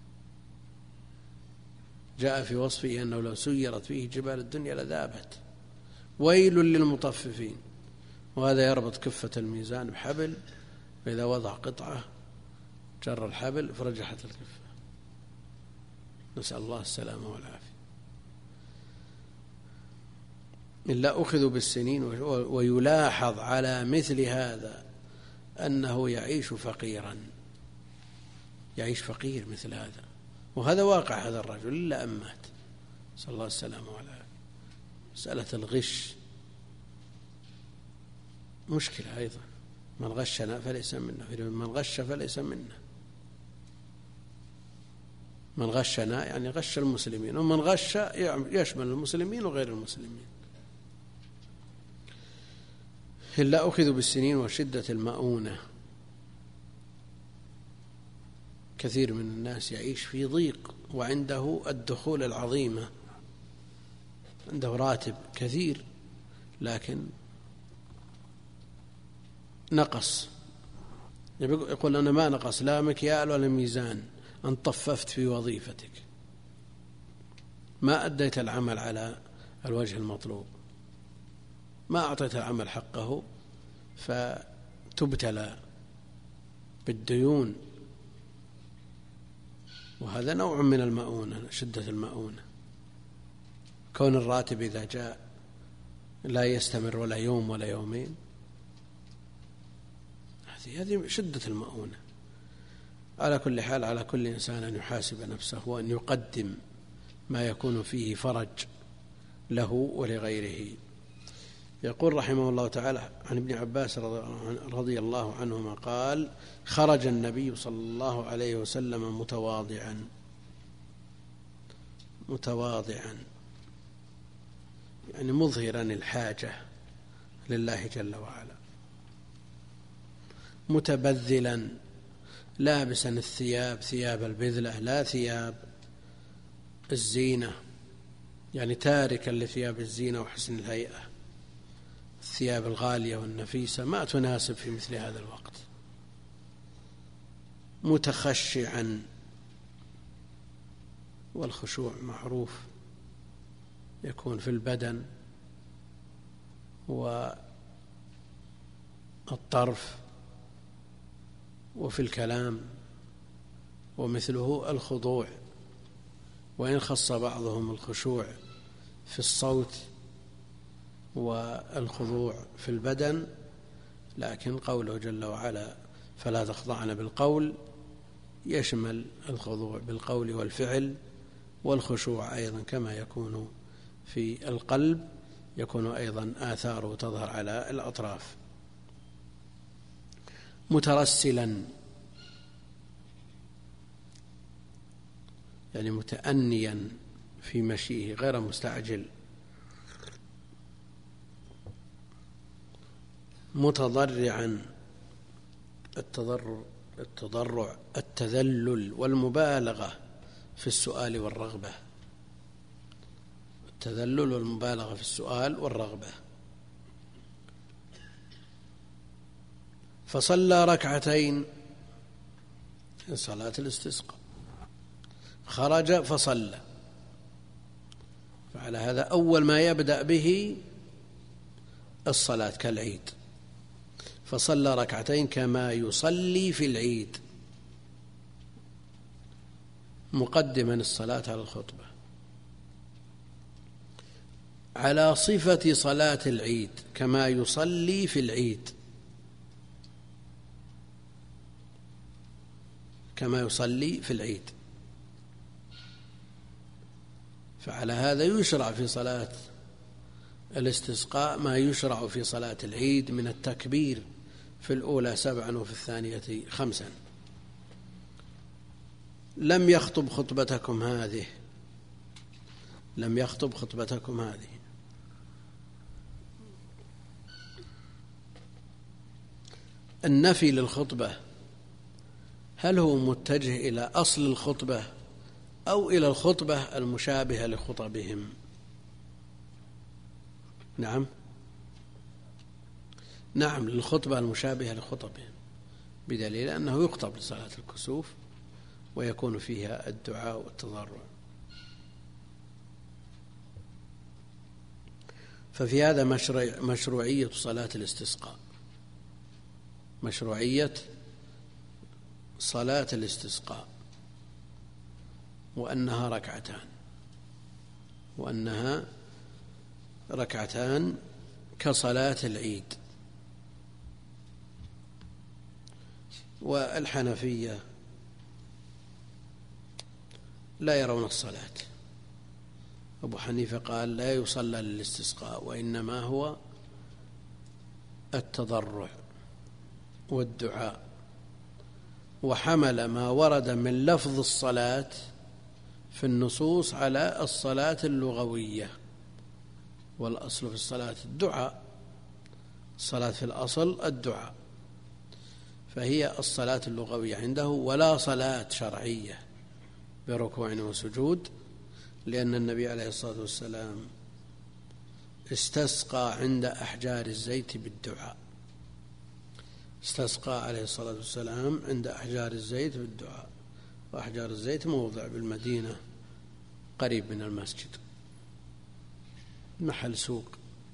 جاء في وصفه أنه لو سيرت فيه جبال الدنيا لذابت. ويل للمطففين، وهذا يربط كفة الميزان بحبل، فإذا وضع قطعة جر الحبل فرجحت الكفة. نسأل الله السلامة والعافية. إلا أخذوا بالسنين. ويلاحظ على مثل هذا أنه يعيش فقيرا، يعيش فقير مثل هذا، وهذا واقع هذا الرجل إلا أن مات، نسأل الله السلامة والعافية. مسألة الغش مشكلة أيضا، من غشنا فليس منا، من غش فليس منا. من غشنا يعني غش المسلمين، ومن غش يشمل المسلمين وغير المسلمين. إلا أخذوا بالسنين وشدة المؤونة. كثير من الناس يعيش في ضيق وعنده الدخول العظيمة، عنده راتب كثير لكن نقص. يقول أنا ما نقص لا مكيال ولا ميزان، أن طففت في وظيفتك، ما أديت العمل على الوجه المطلوب، ما أعطيت العمل حقه، فتبتلى بالديون. وهذا نوع من المؤونة، شدة المؤونة. كون الراتب إذا جاء لا يستمر ولا يوم ولا يومين، هذه شدة المؤونة. على كل حال، على كل إنسان أن يحاسب نفسه وأن يقدم ما يكون فيه فرج له ولغيره. يقول رحمه الله تعالى عن ابن عباس رضي الله عنهما قال: خرج النبي صلى الله عليه وسلم متواضعا متواضعا يعني مظهرا الحاجة لله جل وعلا، متبذلا لابسا الثياب ثياب البذلة لا ثياب الزينة، يعني تاركا لثياب الزينة وحسن الهيئة، الثياب الغالية والنفيسة ما تناسب في مثل هذا الوقت. متخشعا، والخشوع معروف يكون في البدن والطرف وفي الكلام، ومثله الخضوع، وإن خص بعضهم الخشوع في الصوت والخضوع في البدن، لكن قوله جل وعلا فلا تخضعن بالقول يشمل الخضوع بالقول والفعل، والخشوع أيضا كما يكون في القلب يكون أيضا آثاره تظهر على الأطراف. مترسلا يعني متأنيا في مشيه غير مستعجل. متضرعا، التضرع التضرع التذلل والمبالغة في السؤال والرغبة، التذلل والمبالغة في السؤال والرغبة. فصلى ركعتين، صلاة الاستسقاء، خرج فصلى، فعلى هذا أول ما يبدأ به الصلاة كالعيد، فصلى ركعتين كما يصلي في العيد، مقدما الصلاة على الخطبة، على صفة صلاة العيد كما يصلي في العيد، كما يصلي في العيد. فعلى هذا يشرع في صلاة الاستسقاء ما يشرع في صلاة العيد من التكبير في الأولى سبعا وفي الثانية خمسا. لم يخطب خطبتكم هذه، لم يخطب خطبتكم هذه. النفي للخطبة هل هو متجه إلى أصل الخطبة أو إلى الخطبة المشابهة لخطبهم؟ نعم نعم للخطبة المشابهة لخطبهم، بدليل أنه يخطب لصلاة الكسوف ويكون فيها الدعاء والتضرع. ففي هذا مشروع مشروعية صلاة الاستسقاء، مشروعية صلاة الاستسقاء. وأنها ركعتان وأنها ركعتان كصلاة العيد. والحنفية لا يرون الصلاة. أبو حنيفة قال لا يصلى للاستسقاء، وإنما هو التضرع والدعاء، وحمل ما ورد من لفظ الصلاة في النصوص على الصلاة اللغوية، والأصل في الصلاة الدعاء، الصلاة في الأصل الدعاء، فهي الصلاة اللغوية عنده، ولا صلاة شرعية بركوع وسجود، لأن النبي عليه الصلاة والسلام استسقى عند أحجار الزيت بالدعاء، استسقى عليه الصلاة والسلام عند أحجار الزيت بالدعاء، وأحجار الزيت موضع بالمدينة قريب من المسجد، محل سوق.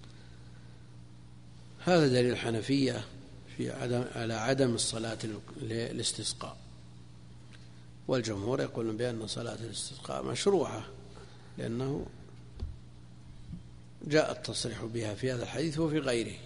هذا دليل الحنفية في عدم على عدم الصلاة للاستسقاء، والجمهور يقولون بأن صلاة الاستسقاء مشروعة، لأنه جاء التصريح بها في هذا الحديث وفي غيره.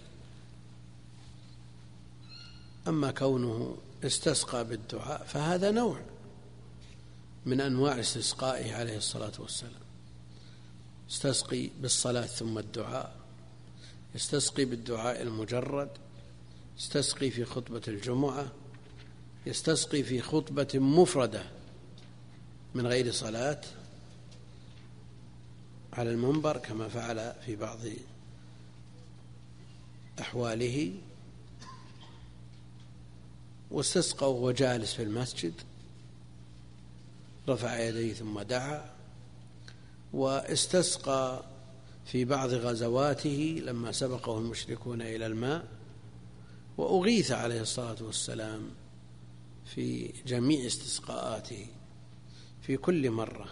أما كونه استسقى بالدعاء فهذا نوع من أنواع استسقائه عليه الصلاة والسلام، يستسقي بالصلاة ثم الدعاء، يستسقي بالدعاء المجرد، يستسقي في خطبة الجمعة، يستسقي في خطبة مفردة من غير صلاة على المنبر كما فعل في بعض أحواله، واستسقى وهو جالس في المسجد، رفع يديه ثم دعا، واستسقى في بعض غزواته لما سبقه المشركون إلى الماء، وأغيث عليه الصلاة والسلام في جميع استسقاءاته في كل مرة.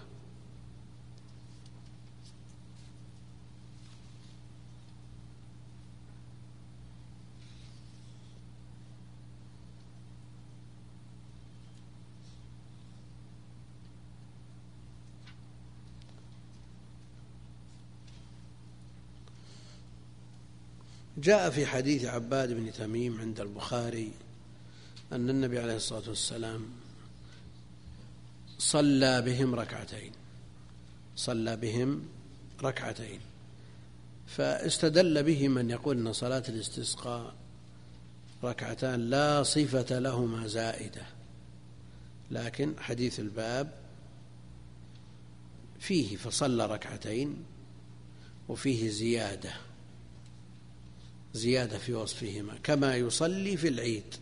جاء في حديث عباد بن تميم عند البخاري أن النبي عليه الصلاة والسلام صلى بهم ركعتين صلى بهم ركعتين فاستدل به من يقول أن صلاة الاستسقاء ركعتان لا صفة لهما زائدة، لكن حديث الباب فيه فصلى ركعتين وفيه زيادة زيادة في وصفهما كما يصلي في العيد،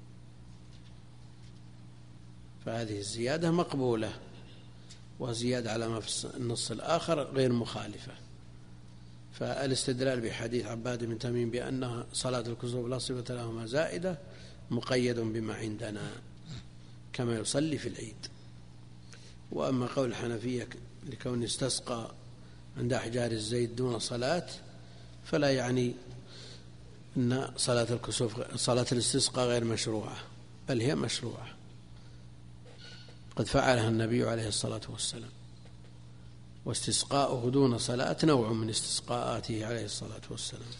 فهذه الزيادة مقبولة، وزيادة على ما في النص الآخر غير مخالفة. فالاستدلال بحديث عباد بن تميم بأن صلاة الكسوف لا صفة لهما زائدة مقيد بما عندنا كما يصلي في العيد. وأما قول الحنفية لكون استسقى عند أحجار الزيت دون صلاة فلا يعني أن صلاة الكسوف صلاة الاستسقاء غير مشروعة، بل هي مشروعة، قد فعلها النبي عليه الصلاة والسلام، واستسقاؤه دون صلاة نوع من استسقاءاته عليه الصلاة والسلام.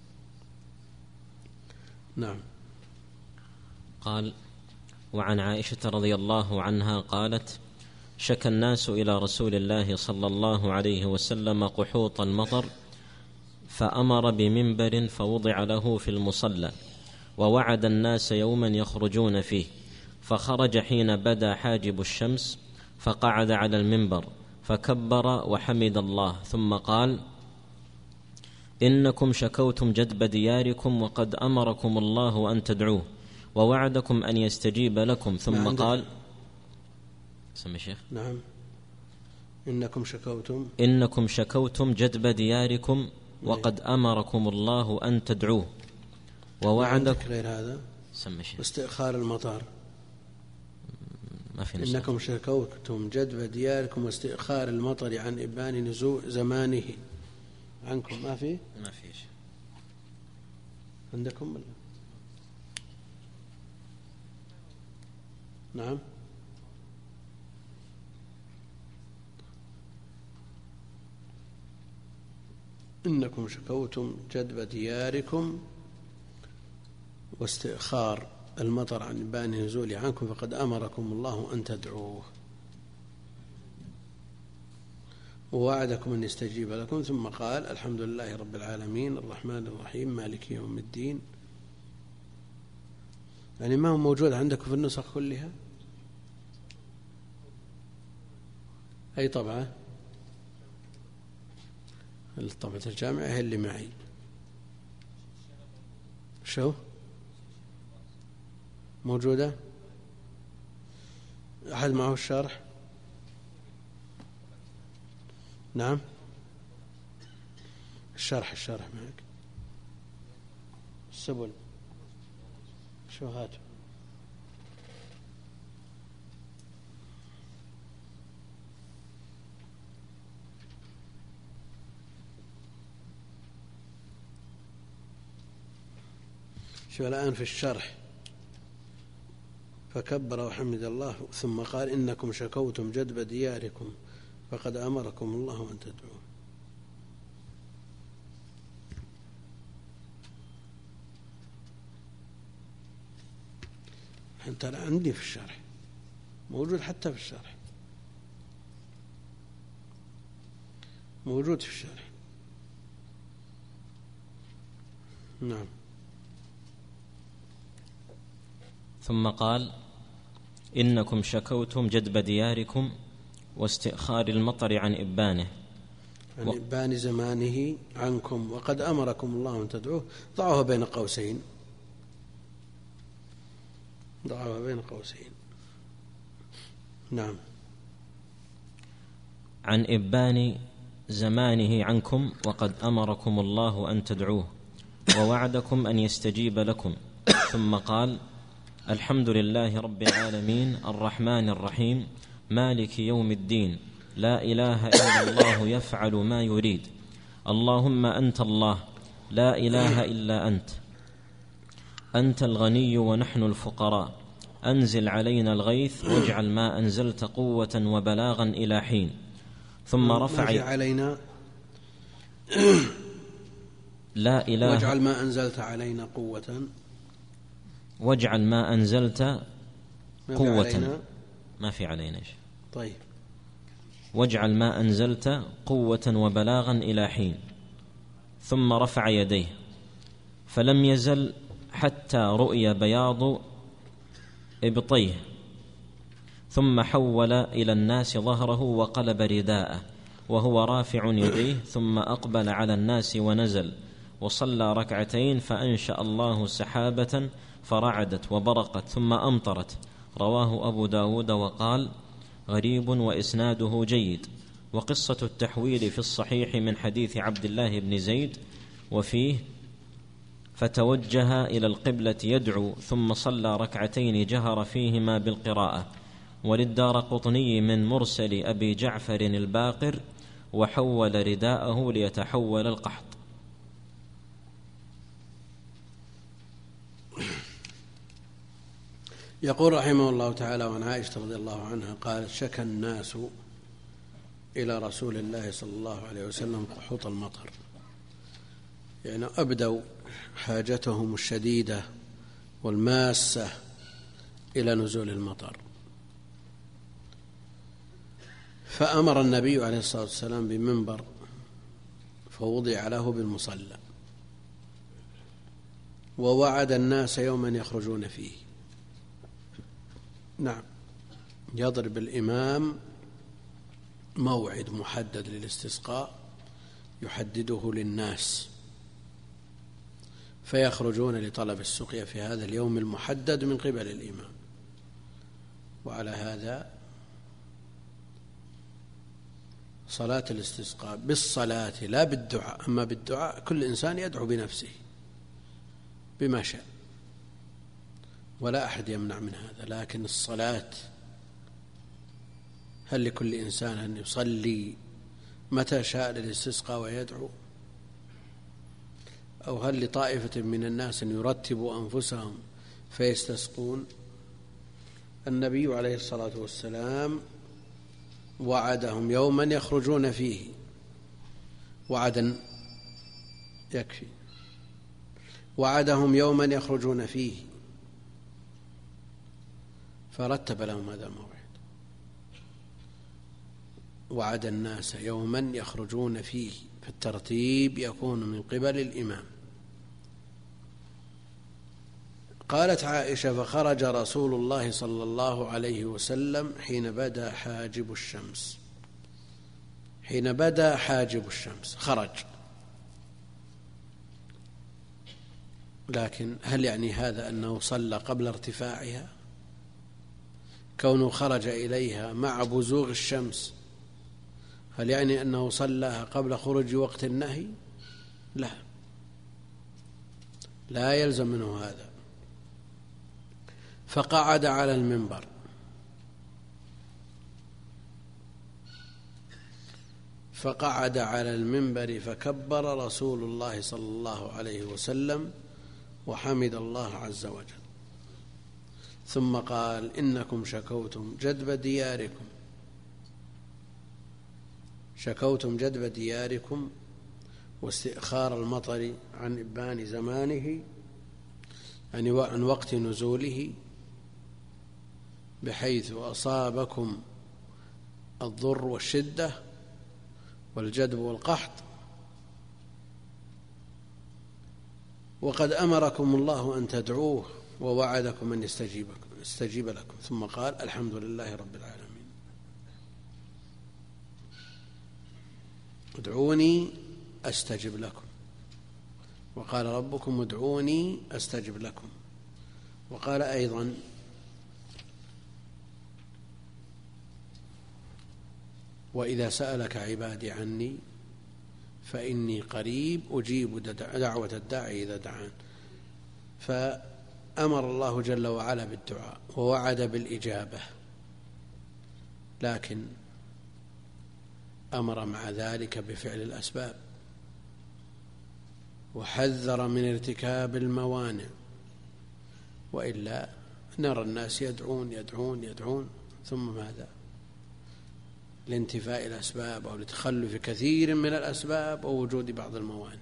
نعم. قال: وعن عائشة رضي الله عنها قالت: شكى الناس إلى رسول الله صلى الله عليه وسلم قحوط المطر، فأمر بمنبر فوضع له في المصلى، ووعد الناس يوما يخرجون فيه، فخرج حين بدا حاجب الشمس، فقعد على المنبر فكبر وحمد الله، ثم قال: إنكم شكوتم جدب دياركم وقد أمركم الله أن تدعوه ووعدكم أن يستجيب لكم، ثم نعم قال سمي شيخ نعم إنكم شكوتم إنكم شكوتم جدب دياركم وقد أمركم الله أن تدعوه ووعدكم غير هذا سمي شيخ واستئخار المطار، ما في نسخ. إنكم شكوتم جدب دياركم واستئخار المطر عن إبان نزوع زمانه عنكم، ما في ما في شيء عندكم ولا؟ نعم إنكم شكوتم جدب دياركم واستئخار المطر عن إبان نزول عنكم فقد أمركم الله أن تدعوه ووعدكم أن يستجيب لكم، ثم قال الحمد لله رب العالمين الرحمن الرحيم مالك يوم الدين. يعني ما هو موجود عندكم في النسخ كلها؟ أي طبعة؟ الطبعة الجامعة هي اللي معي. شو موجودة؟ أحد معه الشرح؟ نعم الشرح الشرح معك. السبل شو هاتوا؟ شو الآن في الشرح فكبر وحمد الله ثم قال إنكم شكوتم جدب دياركم فقد أمركم الله أن تدعوه. أنت لا عندي في الشرح موجود، حتى في الشرح موجود في الشرح. نعم. ثم قال إنكم شكوتم جدب دياركم واستئخار المطر عن إبانه عن إبان زمانه عنكم وقد أمركم الله أن تدعوه. ضعوها بين قوسين، ضعوها بين قوسين. نعم. عن إبان زمانه عنكم وقد أمركم الله أن تدعوه ووعدكم أن يستجيب لكم. ثم قال الحمد لله رب العالمين الرحمن الرحيم مالك يوم الدين لا إله إلا الله يفعل ما يريد اللهم أنت الله لا إله إلا أنت أنت الغني ونحن الفقراء أنزل علينا الغيث واجعل ما أنزلت قوة وبلاغا إلى حين. ثم رفع علينا لا إله واجعل ما أنزلت علينا قوة واجعل ما أنزلت قوة علينا. ما في علينا شيء. طيب. واجعل ما أنزلت قوة وبلاغا إلى حين. ثم رفع يديه فلم يزل حتى رؤي بياض إبطيه ثم حول إلى الناس ظهره وقلب رداءه وهو رافع يديه ثم أقبل على الناس ونزل وصلى ركعتين فأنشأ الله سحابة فرعدت وبرقت ثم أمطرت. رواه أبو داود وقال غريب وإسناده جيد. وقصة التحويل في الصحيح من حديث عبد الله بن زيد وفيه فتوجه إلى القبلة يدعو ثم صلى ركعتين جهر فيهما بالقراءة. وللدارقطني من مرسل أبي جعفر الباقر وحول رداءه ليتحول القحط. يقول رحمه الله تعالى وعن عائشة رضي الله عنها قالت شكى الناس إلى رسول الله صلى الله عليه وسلم قحوط المطر، يعني أبدوا حاجتهم الشديدة والماسة إلى نزول المطر، فأمر النبي عليه الصلاة والسلام بمنبر فوضع له بالمصلى ووعد الناس يوما يخرجون فيه. نعم، يضرب الإمام موعد محدد للاستسقاء يحدده للناس فيخرجون لطلب السقيا في هذا اليوم المحدد من قبل الإمام. وعلى هذا صلاة الاستسقاء بالصلاة لا بالدعاء. أما بالدعاء كل إنسان يدعو بنفسه بما شاء ولا أحد يمنع من هذا، لكن الصلاة هل لكل إنسان أن يصلي متى شاء للاستسقاء ويدعو؟ أو هل لطائفة من الناس أن يرتبوا أنفسهم فيستسقون؟ النبي عليه الصلاة والسلام وعدهم يوما يخرجون فيه وعدا يكفي. وعدهم يوما يخرجون فيه فرتب لهم هذا الموعد. وعد الناس يوما يخرجون فيه، فالترتيب يكون من قبل الإمام. قالت عائشة: فخرج رسول الله صلى الله عليه وسلم حين بدا حاجب الشمس. حين بدا حاجب الشمس خرج، لكن هل يعني هذا أنه صلى قبل ارتفاعها؟ كونه خرج إليها مع بزوغ الشمس هل يعني أنه صلىها قبل خروج وقت النهي؟ لا، لا يلزم منه هذا. فقعد على المنبر فقعد على المنبر فكبر رسول الله صلى الله عليه وسلم وحمد الله عز وجل، ثم قال: إنكم شكوتم جدب دياركم شكوتم جدب دياركم واستئخار المطر عن إبان زمانه، يعني عن وقت نزوله، بحيث أصابكم الضر والشدة والجدب والقحط، وقد أمركم الله أن تدعوه ووعدكم أن يستجيب لكم. ثم قال: الحمد لله رب العالمين. ادعوني أستجب لكم، وقال ربكم: ادعوني أستجب لكم. وقال أيضا: وإذا سألك عبادي عني فإني قريب أجيب دعوة الداعي إذا دعان. فأمر الله جل وعلا بالدعاء ووعد بالإجابة، لكن أمر مع ذلك بفعل الأسباب، وحذر من ارتكاب الموانع، وإلا نرى الناس يدعون يدعون يدعون ثم ماذا؟ لانتفاء الأسباب أو لتخلف كثير من الأسباب أو وجود بعض الموانع.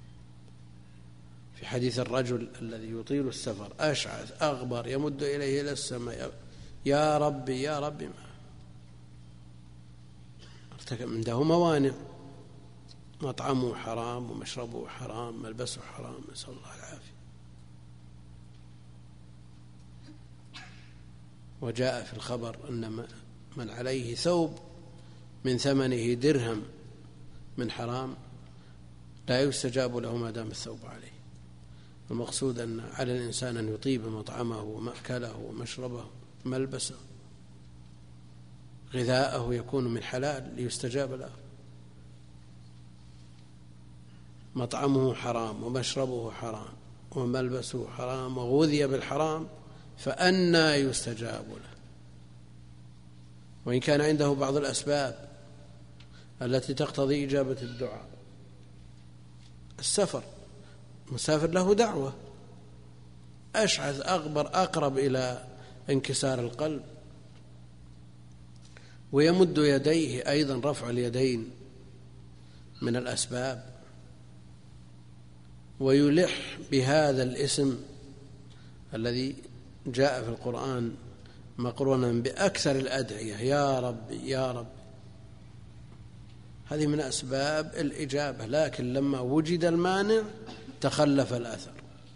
في حديث الرجل الذي يطيل السفر أشعث أغبر يمد إليه إلى السماء: يا ربي يا ربي، ما ارتكب عنده موانع، مطعمه حرام ومشربه حرام ملبسه حرام، نسأل الله العافية. وجاء في الخبر أن من عليه ثوب من ثمنه درهم من حرام لا يستجاب له ما دام الثوب عليه. المقصود أن على الإنسان أن يطيب مطعمه ومأكله ومشربه ملبسه، غذاءه يكون من حلال ليستجاب له. مطعمه حرام ومشربه حرام وملبسه حرام وغذي بالحرام، فأنى يستجاب له؟ وإن كان عنده بعض الأسباب التي تقتضي إجابة الدعاء. السفر، مسافر له دعوة، أشعث أغبر أقرب إلى انكسار القلب، ويمد يديه أيضا، رفع اليدين من الأسباب، ويلح بهذا الاسم الذي جاء في القرآن مقرونا بأكثر الأدعية: يا رب يا رب. هذه من أسباب الإجابة، لكن لما وجد المانع تخلف الأثر.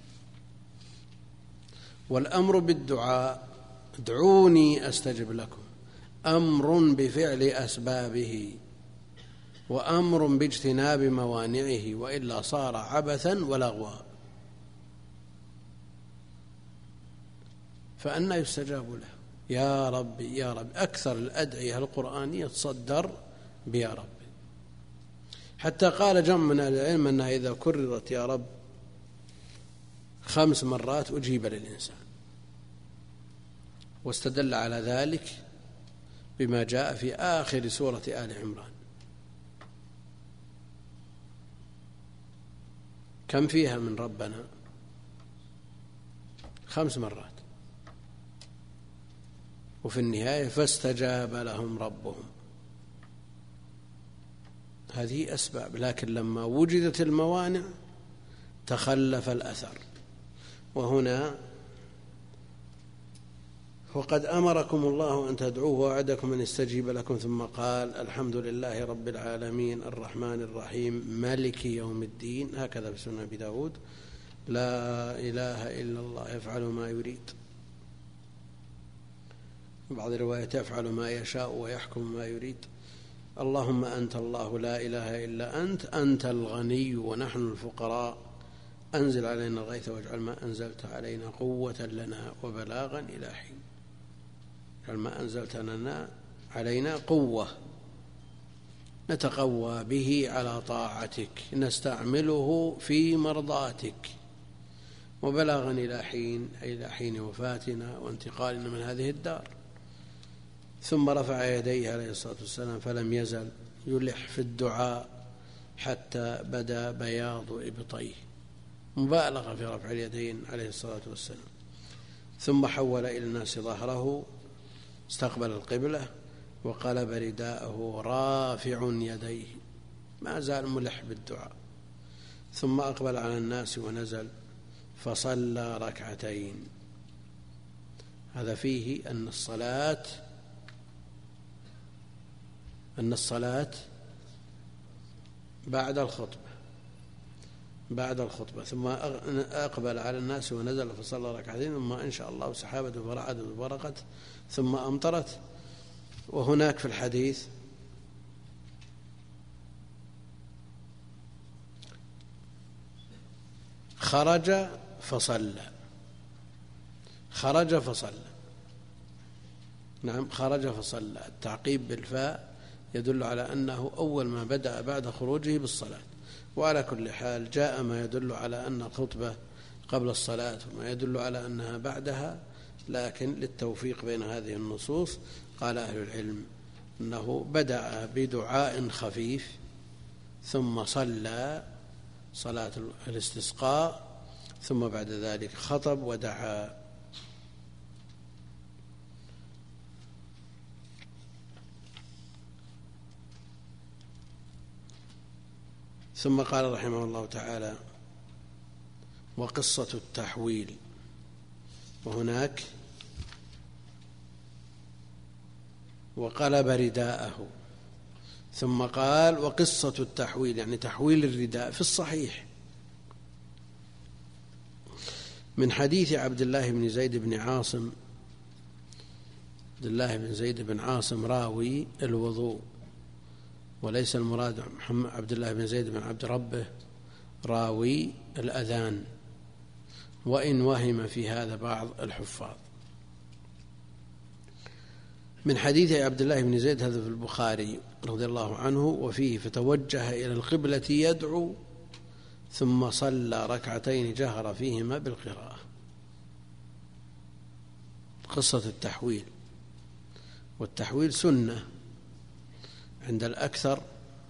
والأمر بالدعاء: ادعوني أستجب لكم، أمر بفعل أسبابه وأمر باجتناب موانعه، وإلا صار عبثا ولغوا. فأنى يستجاب له؟ يا رب يا رب. أكثر الأدعية القرآنية تصدر بيا رب، حتى قال جمع من العلم أنها إذا كررت يا رب خمس مرات أجيب للإنسان، واستدل على ذلك بما جاء في آخر سورة آل عمران. كم فيها من ربنا؟ خمس مرات، وفي النهاية فاستجاب لهم ربهم. هذه أسباب، لكن لما وجدت الموانع تخلف الأثر. وهنا وقد أمركم الله أن تدعوه ووعدكم أن يستجيب لكم، ثم قال الحمد لله رب العالمين الرحمن الرحيم مالك يوم الدين، هكذا في سنن أبي داود، لا إله إلا الله يفعل ما يريد. بعض الروايات يفعل ما يشاء ويحكم ما يريد. اللهم أنت الله لا إله إلا أنت، أنت الغني ونحن الفقراء، أنزل علينا الغيث واجعل ما أنزلت علينا قوة لنا وبلاغا إلى حين. اجعل ما أنزلت لنا علينا قوة نتقوى به على طاعتك، نستعمله في مرضاتك، وبلاغا إلى حين أي إلى حين وفاتنا وانتقالنا من هذه الدار. ثم رفع يديه عليه الصلاة والسلام فلم يزل يلح في الدعاء حتى بدا بياض إبطيه، مبالغة في رفع اليدين عليه الصلاة والسلام. ثم حول إلى الناس ظهره، استقبل القبلة وقلب رداءه رافع يديه، ما زال ملح بالدعاء. ثم أقبل على الناس ونزل فصلى ركعتين. هذا فيه أن الصلاة أن الصلاة بعد الخطبة بعد الخطبة ثم أقبل على الناس ونزل فصلى ركعتين، ثم إن شاء الله سحابة فرعدت وبرقت ثم أمطرت. وهناك في الحديث خرج فصلى خرج فصلى نعم خرج فصلى. التعقيب بالفاء يدل على أنه أول ما بدأ بعد خروجه بالصلاة. وعلى كل حال جاء ما يدل على أن الخطبة قبل الصلاة وما يدل على أنها بعدها، لكن للتوفيق بين هذه النصوص قال أهل العلم أنه بدأ بدعاء خفيف ثم صلى صلاة الاستسقاء، ثم بعد ذلك خطب ودعا. ثم قال رحمه الله تعالى وقصة التحويل. وهناك وقلب رداءه، ثم قال وقصة التحويل يعني تحويل الرداء في الصحيح من حديث عبد الله بن زيد بن عاصم. عبد الله بن زيد بن عاصم راوي الوضوء، وليس المراد محمد عبد الله بن زيد بن عبد ربه راوي الأذان، وإن وهم في هذا بعض الحفاظ. من حديث عبد الله بن زيد هذا في البخاري رضي الله عنه، وفيه فتوجه إلى القبلة يدعو ثم صلى ركعتين جهر فيهما بالقراءة. قصة التحويل، والتحويل سنة عند الأكثر،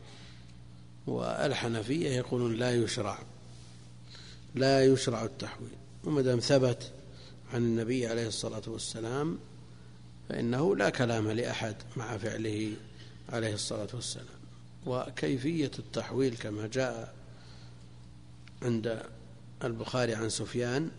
والحنفية يقولون لا يشرع لا يشرع التحويل، ومدام ثبت عن النبي عليه الصلاة والسلام فإنه لا كلام لأحد مع فعله عليه الصلاة والسلام. وكيفية التحويل كما جاء عند البخاري عن سفيان،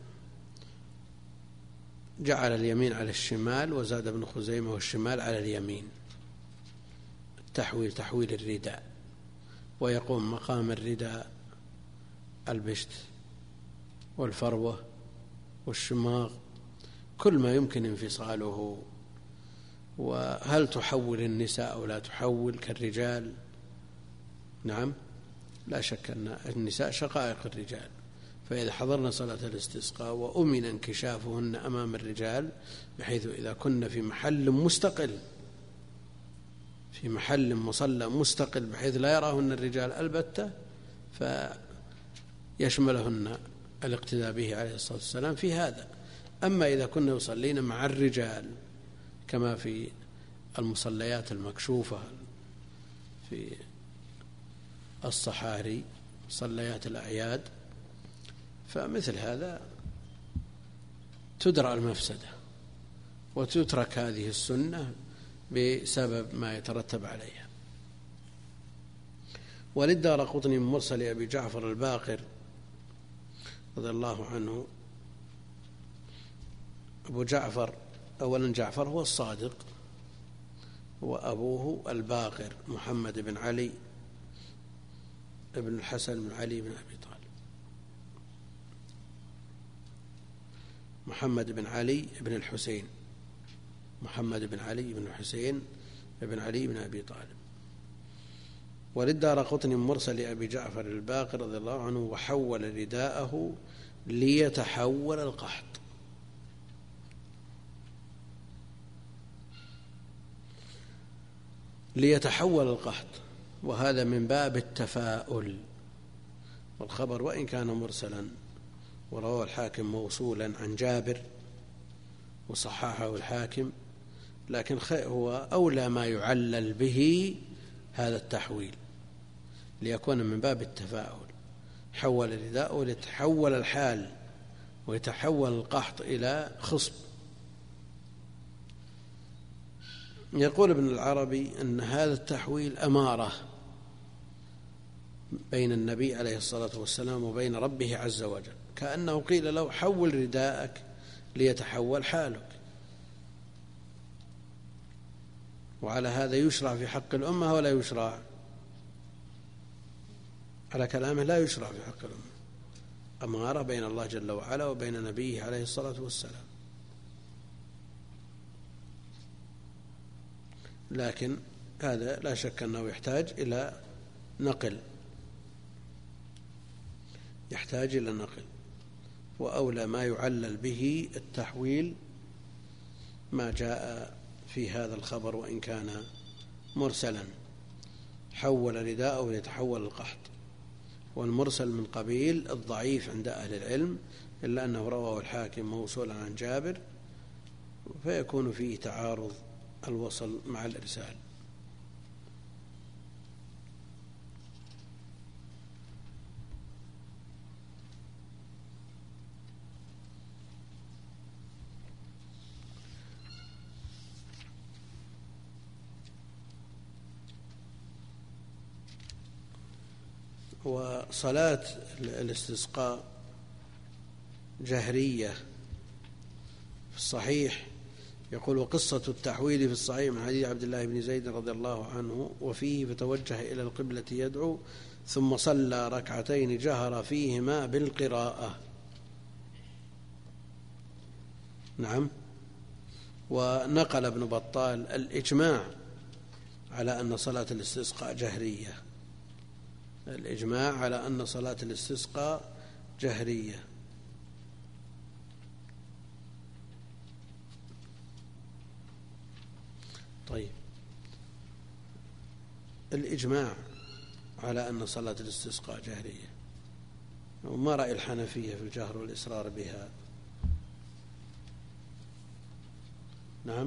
جعل اليمين على الشمال، وزاد ابن خزيمة والشمال على اليمين. التحويل تحويل الرداء، ويقوم مقام الرداء البشت والفروة والشماغ، كل ما يمكن انفصاله. وهل تحول النساء أو لا تحول كالرجال؟ نعم، لا شك أن النساء شقائق الرجال، فإذا حضرنا صلاة الاستسقاء وأمن انكشافهن أمام الرجال، بحيث إذا كنا في محل مستقل في محل مصلى مستقل بحيث لا يراهن الرجال البتة، فيشملهن الاقتداء به عليه الصلاة والسلام في هذا. أما إذا كنا يصلين مع الرجال كما في المصليات المكشوفة في الصحاري، صليات الأعياد، فمثل هذا تدرى المفسدة وتترك هذه السنة بسبب ما يترتب عليها. وللدارقطني من مرسل أبي جعفر الباقر رضي الله عنه. أبو جعفر، أولا جعفر هو الصادق، وأبوه الباقر محمد بن علي ابن الحسن بن علي بن أبي طالب، محمد بن علي بن الحسين، محمد بن علي بن الحسين بن علي بن أبي طالب. وللدارقطني مرسل لأبي جعفر الباقر رضي الله عنه: وحول رداءه ليتحول القحط. ليتحول القحط، وهذا من باب التفاؤل. والخبر وإن كان مرسلا ورواه الحاكم موصولا عن جابر وصححه الحاكم، لكن هو أولى ما يعلل به هذا التحويل ليكون من باب التفاؤل. حول الرداء ليتحول الحال ويتحول القحط إلى خصب. يقول ابن العربي أن هذا التحويل أمارة بين النبي عليه الصلاة والسلام وبين ربه عز وجل، كأنه قيل له: حول رداءك ليتحول حالك. وعلى هذا يشرع في حق الأمة ولا يشرع؟ على كلامه لا يشرع في حق الأمة، أمارة بين الله جل وعلا وبين نبيه عليه الصلاة والسلام. لكن هذا لا شك أنه يحتاج إلى نقل، يحتاج إلى نقل، وأولى ما يعلل به التحويل ما جاء في هذا الخبر وإن كان مرسلا: حول رداءه ليتحول القحط. والمرسل من قبيل الضعيف عند أهل العلم، إلا أنه رواه الحاكم موصولا عن جابر، فيكون فيه تعارض الوصل مع الإرسال. وصلاة الاستسقاء جهرية في الصحيح. يقول: وقصة التحويل في الصحيح من حديث عبد الله بن زيد رضي الله عنه، وفيه: فتوجه إلى القبلة يدعو ثم صلى ركعتين جهر فيهما بالقراءة. نعم. ونقل ابن بطال الإجماع على أن صلاة الاستسقاء جهرية، الإجماع على أن صلاة الاستسقاء جهرية. طيب، الإجماع على أن صلاة الاستسقاء جهرية، وما رأي الحنفية في الجهر والإصرار بها؟ نعم،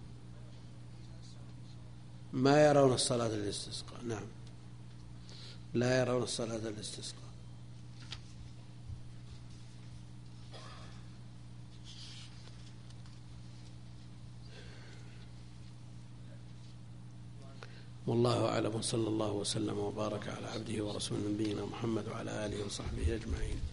ما يرون الصلاة للاستسقاء. نعم، لا يرون الصلاة للاستسقاء. والله أعلم، صلى الله وسلم وبارك على عبده ورسوله نبينا محمد وعلى آله وصحبه أجمعين.